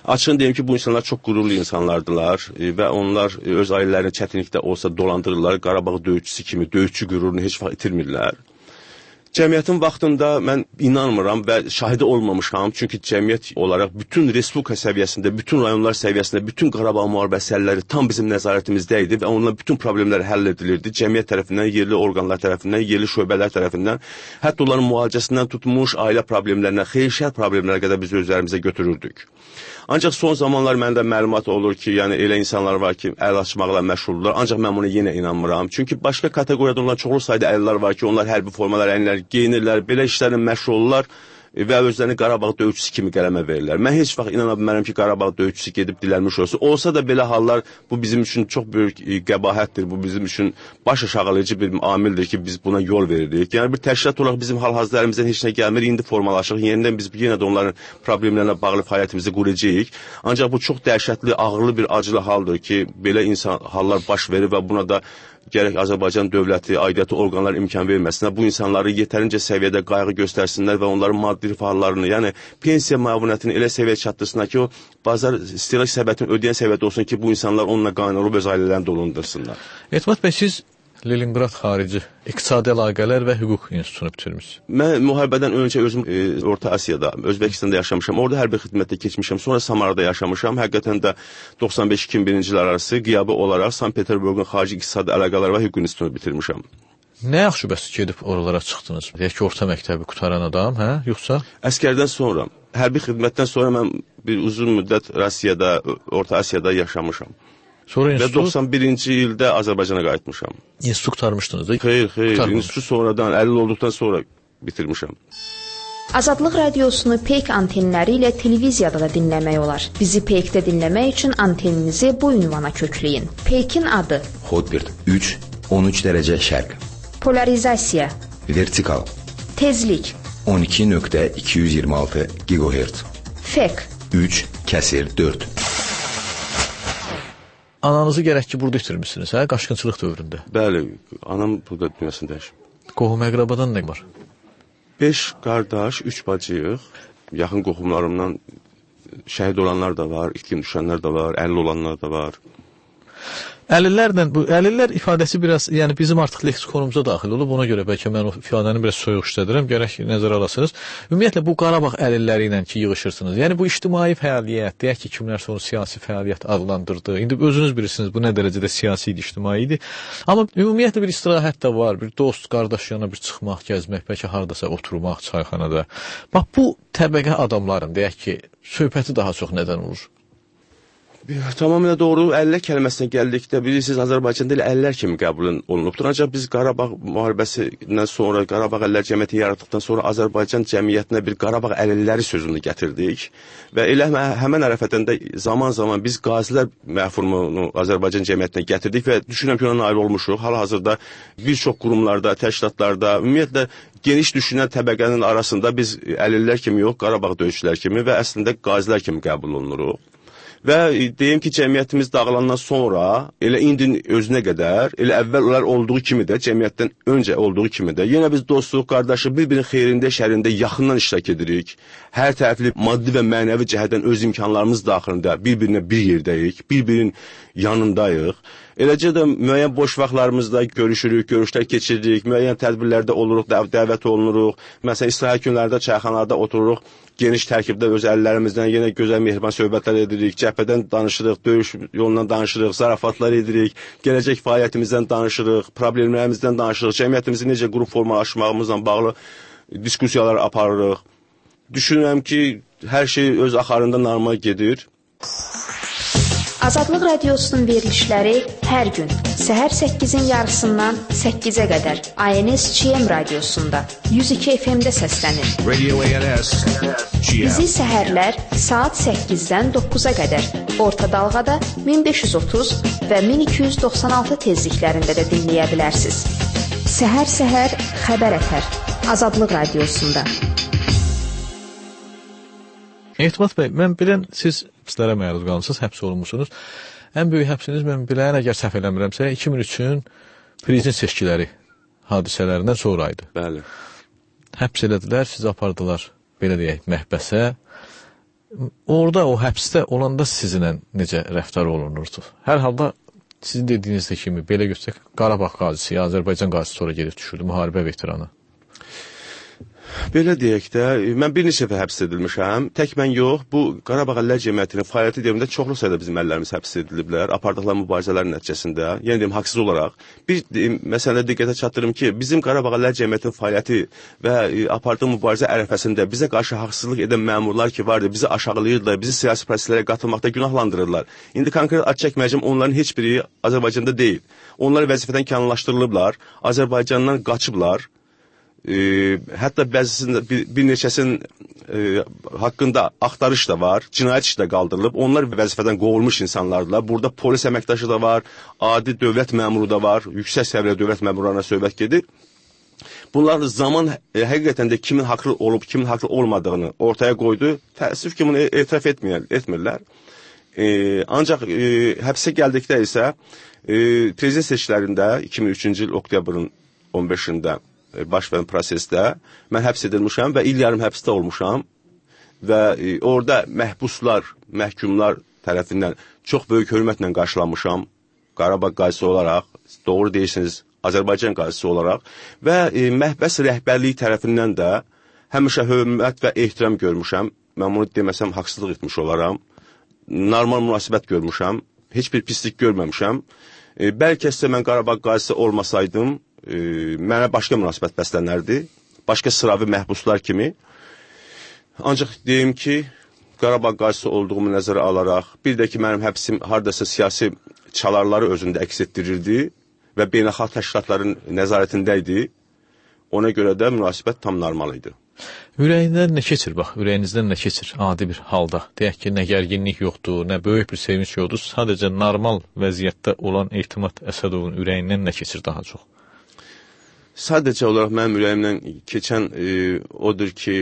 Açığını deyim ki, bu insanlar çox qürurlu insanlardılar və onlar öz ailələrini çətinlikdə olsa dolandırırlar. Qarabağ döyüşçüsü kimi döyüşçü qürurunu heç vaxt itirmirlər. Cəmiyyətin vaxtında mən inanmıram və şahidi olmamışam. Çünki cəmiyyət olaraq bütün respublika səviyyəsində, bütün rayonlar səviyyəsində, bütün Qarabağ müharibəsi həlləri tam bizim nəzarətimizdə idi və onunla bütün problemlər həll edilirdi. Cəmiyyət tərəfindən, yerli orqanlar tərəfindən, yerli şöbələr tərəfindən, hətta onların müalicəsindən tutmuş ailə problemlərinə, xeyirşər problemlərə qədər biz özlərimizə götürürdük. Ancaq son zamanlar məndə məlumat olur ki, yəni elə insanlar var ki, əl açmaqla məşğuldurlar. Ancaq mən buna yenə inanmıram. Çünki başqa kateqoriyada olan çoxlu sayda əllər var ki, onlar hərbi formalar əyinlər, geyinirlər, belə işlərlə məşğul olurlar və özlərini Qarabağ döyüşçüsü kimi qələmə verirlər. Mən heç vaxt inana bilmərəm ki, Qarabağ döyüşçüsü gedib dilənmiş olsun. Olsa da belə hallar bu bizim üçün çox böyük qəbahətdir. Bu bizim üçün baş aşağılayıcı bir amildir ki, biz buna yol veririk. Yəni bir təşkilat olaraq bizim hal-hazırda əlimizdən heç nə gəlmir. İndi formalaşırıq. Yenidən biz yenə də onların problemlərlə bağlı fəaliyyətimizi quracağıq. Ancaq bu çox dəhşətli, ağırlı bir acılı haldır ki, belə hallar baş verir və buna da gərək Azərbaycan dövləti, aidiyyatı orqanlar imkan verməsinlər. Bu insanları yetərincə səviyyədə qayğı göstərsinlər və onların maddi rifahlarını, yəni pensiya müavinətini elə səviyyəyə çatdırsınlar ki, o bazar istehlak səbəbini ödəyən səviyyədə olsun ki, bu insanlar onunla qaynaq olub öz ailələrini dolandırsınlar. Etimad bəy, siz Leningrad xarici İqtisadi Əlaqələr və Hüquq İnstitutunu bitirmişsiniz. Mən müharibədən öncə özüm Orta Asiyada, Özbəkistanda yaşamışam. Orada hərbi xidmətdə keçmişəm. Sonra Samarada yaşamışam. Həqiqətən də 95-2001-ci illər arası qiyabi olaraq Sankt-Peterburqun Xarici İqtisadi Əlaqələr və Hüquq İnstitutunu bitirmişəm. Nə yaxşı bəs gedib oralara çıxdınız? Deyək ki, orta məktəbi qutaran adam, hə? Yoxsa? Əskərdən sonra, hərbi xidmətdən sonra mən bir uzun müddət Rusiyada, Orta Asiyada yaşamışam. Sonra və 91-ci ildə Azərbaycana qayıtmışam. İnstitut qurtarmışdınız da? Xeyr. İnstitut sonradan 50 olduqdan sonra bitirmişəm. Azadlıq radiosunu Peyk antenləri ilə televiziyada da dinləmək olar. Bizi Peykdə dinləmək üçün anteninizi bu ünvana kökləyin. Peykin adı: Hotbird 3, 13 dərəcə şərq. Polarizasiya: Vertikal. Tezlik: 12.226 GHz. Fek: 3/4. Ananızı gərək ki, burada itirmişsiniz, hə? Qaçqınçılıq dövründə. Bəli, anam burada dünyasını dəyişib. Qohum əqrabadan nə var? 5 qardaş, 3 bacıyıq. Yaxın qohumlarımdan şəhid olanlar da var, itkin düşənlər də var, 50 olanlar da var. Əlillərlə, bu əlillər ifadəsi biraz, yəni bizim artıq leksikonumuza daxil olub, ona görə bəlkə mən o ifadəni biraz soyuq işlədirəm, gərək nəzərə alasınız. Ümumiyyətlə, bu Qarabağ əlilləri ilə ki, yığışırsınız. Yəni, bu ictimai fəaliyyət, deyək ki, kimlər sonra siyasi fəaliyyət adlandırdı. İndi özünüz bilirsiniz, bu nə dərəcədə siyasi idi, ictimai idi. Amma ümumiyyətlə bir istirahət də var, bir dost, qardaş yana bir çıxmaq, gəzmək, bəlkə haradasa oturmaq çayxanada. Bax, bu təbəqə adamların, deyək ki, söhbəti daha çox nədən olur? Tamamilə doğru. Əllər kəlməsinə gəldikdə bilirsiniz, Azərbaycanda elə əllər kimi qəbul olunubdur. Ancaq biz Qarabağ müharibəsindən sonra, Qarabağ Əllər Cəmiyyəti yaratdıqdan sonra Azərbaycan cəmiyyətinə bir Qarabağ əlilləri sözünü gətirdik. Və elə həmən ərəfədən də zaman-zaman biz qazilər məfhumunu Azərbaycan cəmiyyətinə gətirdik və düşünürəm ki, ona nail olmuşuq. Hal-hazırda bir çox qurumlarda, təşkilatlarda, ümumiyyətlə geniş düşünən təbəqənin arasında biz əlillər kimi yox, Qarabağ döyüşçülər kimi və əslində qazilər kimi qəbul olunuruq. Və deyim ki, cəmiyyətimiz dağılandan sonra, elə indi özünə qədər, elə əvvəllər olduğu kimi də, cəmiyyətdən öncə olduğu kimi də, yenə biz dostluq, qardaşlıq, bir-birinin xeyrində, şərində yaxından iştirak edirik. Hər tərəfli maddi və mənəvi cəhətdən öz imkanlarımız daxilində bir-birinə bir yerdəyik, bir-birinin yanındayıq. Eləcə də müəyyən boş vaxtlarımızda görüşürük, görüşlər keçiririk, müəyyən tədbirlərdə oluruq, dəvət olunuruq. Məsələn, istirahət günlərdə çayxanada otururuq, geniş tərkibdə öz əllərimizdən yenə gözəl mehriban söhbətlər edirik, cəbhədən danışırıq, döyüş yolundan danışırıq, zarafatlar edirik, gələcək fəaliyyətimizdən danışırıq, problemlərimizdən danışırıq, cəmiyyətimizi necə qrup formalaşmağımızla bağlı diskusiyalar aparırıq. Düşünürəm ki, hər şey öz axarında normal gedir. Azadlıq Radiosunun verilişləri hər gün səhər 8-in yarısından 8-ə qədər ANS-CM radiosunda 102 FM-də səslənir. Bizi səhərlər saat 8-dən 9-a qədər orta dalğada 1530 və 1296 tezliklərində də dinləyə bilərsiniz. Səhər-səhər xəbər ətər Azadlıq Radiosunda. Etimad bəy, mən bilən siz həbslərə məruz qalmışsınız, həbs olunmuşsunuz. Ən böyük həbsiniz mən bilən, əgər səhv eləmirəmsə, 2003-ün prezident seçkiləri hadisələrindən sonra idi. Bəli. Həbs elədilər, sizi apardılar, belə deyək, məhbəsə. orada o həbsdə olanda sizinlə necə rəftar olunurdu? Hər halda sizin dediyinizdə kimi belə göstərsək Qarabağ qazisi, Azərbaycan qazisi sonra gedib düşürdü, müharibə veteranı. Belə deyək də, mən bir neçə dəfə həbs edilmişəm. Tək mən yox, bu Qarabağ Əllər Cəmiyyətinin fəaliyyəti dövründə çoxlu sayda bizim əllərimiz həbs ediliblər, apardıqları mübarizələrin nəticəsində. Yəni deyim, haqsız olaraq. Bir məsələdə diqqətə çatdırım ki, bizim Qarabağ Əllər Cəmiyyətinin fəaliyyəti və apardığı mübarizə ərəfəsində bizə qarşı haqsızlıq edən məmurlar ki vardı, bizi aşağılayırdılar, bizi siyasi proseslərə qatılmaqda günahlandırırlar. İndi konkret ad çəkməyəcəm, onların heç biri Azərbaycanda deyil. Onlar vəzifədən kənarlaşdırılıblar, Azərbaycandan qaçıblar. Hətta bəzisində bir neçəsinin haqqında axtarış da var, cinayət işi də qaldırılıb. Onlar vəzifədən qovulmuş insanlardılar. Burada polis əməkdaşı da var, adi dövlət məmuru da var, yüksək səviyyəli dövlət məmurlarına söhbət gedir. Bunlar zaman həqiqətən də kimin haqlı olub, kimin haqlı olmadığını ortaya qoydu. Təəssüf ki, bunu etiraf etmirlər. Ancaq həbsə gəldikdə isə prezident seçkilərində 2003-cü il oktyabrın 15-də baş verən prosesdə mən həbs edilmişəm və il yarım həbsdə olmuşam və orada məhbuslar, məhkumlar tərəfindən çox böyük hörmətlə qarşılanmışam. Qarabağ qazisi olaraq, doğru deyirsiniz, Azərbaycan qazisi olaraq və məhbəs rəhbərliyi tərəfindən də həmişə hörmət və ehtiram görmüşəm. Mən bunu deməsəm haqsızlıq etmiş olaram. Normal münasibət görmüşəm, heç bir pislik görməmişəm. Bəlkə isə mən Qarabağ qazisi olmasaydım, mənə başqa münasibət bəslənərdi, başqa sıravi məhbuslar kimi. Ancaq deyim ki, Qarabağ qazisi olduğumu nəzərə alaraq, bir də ki, mənim həbsim haradasa siyasi çalarları özündə əks etdirirdi və beynəlxalq təşkilatların nəzarətində idi. Ona görə də münasibət tam normal idi. Ürəyindən nə keçir, bax, ürəyinizdən nə keçir adi bir halda? Deyək ki, nə gərginlik yoxdur, nə böyük bir sevinç yoxdur, sadəcə normal vəziyyətdə olan Etimad Əsədovun ürəyindən nə keçir daha çox? Sadəcə olaraq mənim ürəyimdən keçən odur ki,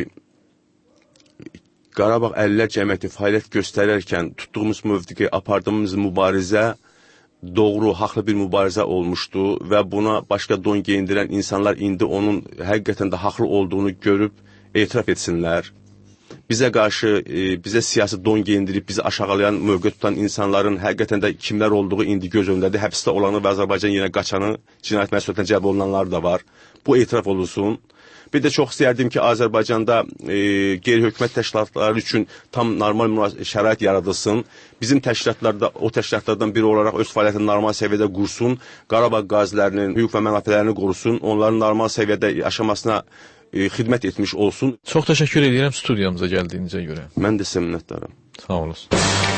Qarabağ Əllər Cəmiyyəti fəaliyyət göstərərkən tutduğumuz mövqeyi, apardığımız mübarizə doğru, haqlı bir mübarizə olmuşdu və buna başqa don geyindirən insanlar indi onun həqiqətən də haqlı olduğunu görüb etiraf etsinlər. Bizə qarşı, bizə siyasi don geyindirib, bizi aşağılayan, mövqe tutan insanların həqiqətən də kimlər olduğu indi göz önündədir. Həbsdə olanı və Azərbaycan yenə qaçanı, cinayət məsuliyyətinə cəlb olunanlar da var. Bu etiraf olunsun. Bir də çox istəyərdim ki, Azərbaycanda qeyri-hökumət təşkilatları üçün tam normal şərait yaradılsın. Bizim təşkilatlarda, o təşkilatlardan biri olaraq öz fəaliyyətini normal səviyyədə qursun, Qarabağ qazilərinin hüquq və mənafələrini qorusun, onların normal səviyyədə yaşamasına xidmət etmiş olsun. Çox təşəkkür edirəm studiyamıza gəldiyinizə görə. Mən də sizə minnətdaram. Sağ olasın.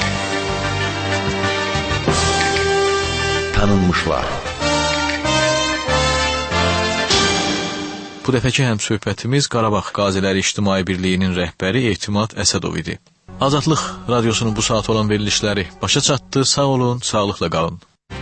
Tanınmışlar. Bu dəfəki həmsöhbətimiz Qarabağ Qaziləri İctimai Birliyinin rəhbəri Etimad Əsədov idi. Azadlıq radiosunun bu saat olan verilişləri başa çatdı. Sağ olun, sağlıqla qalın.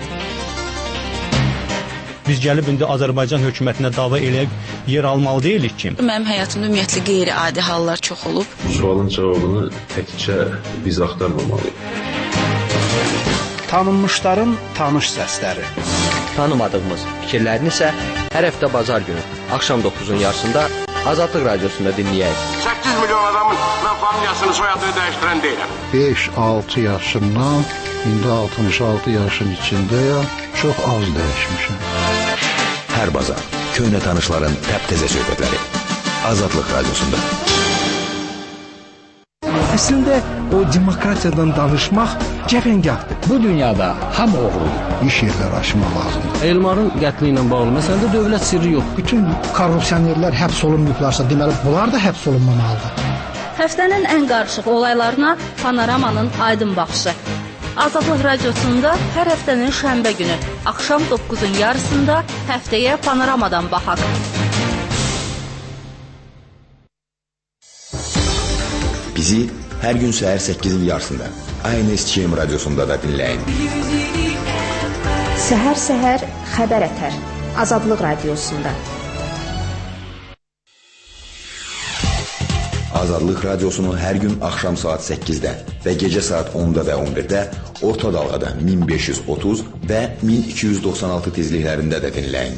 Biz gəlib indi Azərbaycan hökumətinə dava eləyib yer almalı deyilik ki. Mənim həyatımda ümumiyyətlə qeyri-adi hallar çox olub. Bu sualın cavabını təkcə biz axtarmamalıyıq. Tanınmışların tanış səsləri. Tanımadığımız fikirlərini isə hər həftə bazar günü axşam 9-un yarısında Azadlıq radiosunda dinləyək. 8 milyon adamın mən familiyasını, soyadını dəyişdirən deyiləm. 5-6 yaşımdan indi 66 yaşın içindəyəm. Çox az dəyişmişəm. Hər bazar köhnə tanışların təptəzə söhbətləri Azadlıq radiosunda. Əslində o demokratiyadan danışmaq cəfəngahdır. Bu dünyada hamı oğrudur. İş yerləri açmaq lazımdır. Elmarın qətli ilə bağlı məsələdə dövlət sirri yox. Bütün korrupsionerlər həbs olunmayıblarsa, deməli bunlar da həbs olunmamalıdır. Həftənin ən qarışıq olaylarına Panoramanın aydın baxışı. Azadlıq radiosunda hər həftənin şənbə günü axşam 9-un yarısında həftəyə Panoramadan baxaq. Bizi hər gün səhər 8-in yarısında ANSTM radiosunda da dinləyin. Səhər-səhər xəbər ətər Azadlıq radiosunda. Azadlıq radiosunu hər gün axşam saat 8-də və gecə saat 10-da və 11-də orta dalğada 1530 və 1296 tezliklərində də dinləyin.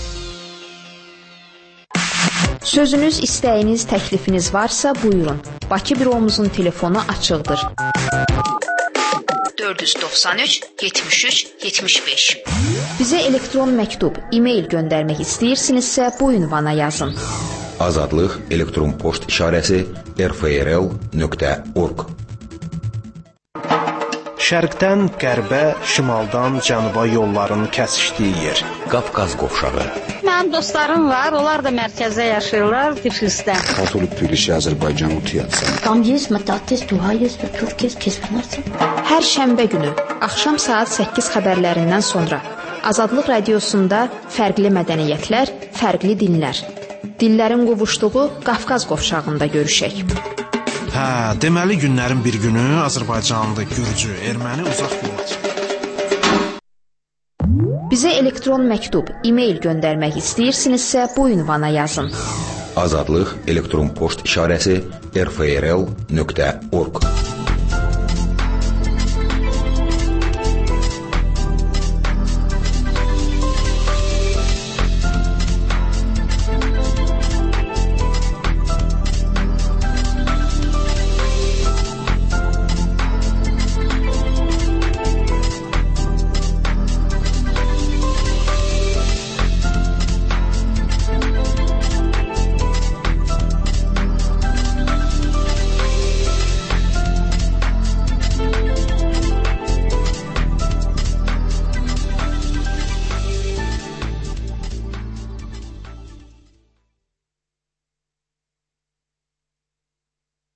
Sözünüz, istəyiniz, təklifiniz varsa buyurun. Bakı büromuzun telefonu açıqdır. 493 73 75. Bizə elektron məktub, e-mail göndərmək istəyirsinizsə bu ünvana yazın. Azadlıq elektron poçt işarəsi rfrl.org. Şərqdən qərbə, şimaldan cənuba yolların kəsişdiyi yer. Qafqaz qovşağı. Mənim dostlarım var, onlar da mərkəzdə yaşayırlar, Tiflisdə. Katolik Tbilisi, Azərbaycan Utiyatsa. Tam есть, matatis, duha есть, Türk есть, kesmələrsən. Hər şənbə günü axşam saat 8 xəbərlərindən sonra Azadlıq radiosunda fərqli mədəniyyətlər, fərqli dinlər. Dillərin qovuşduğu Qafqaz qovşağında görüşək. Hə, deməli günlərin bir günü Azərbaycanlı, Gürcü, erməni uzaq yola çıxır. Bizə elektron məktub, e-mail göndərmək istəyirsinizsə bu ünvana yazın. Azadlıq elektron poçt işarəsi rfrl.org.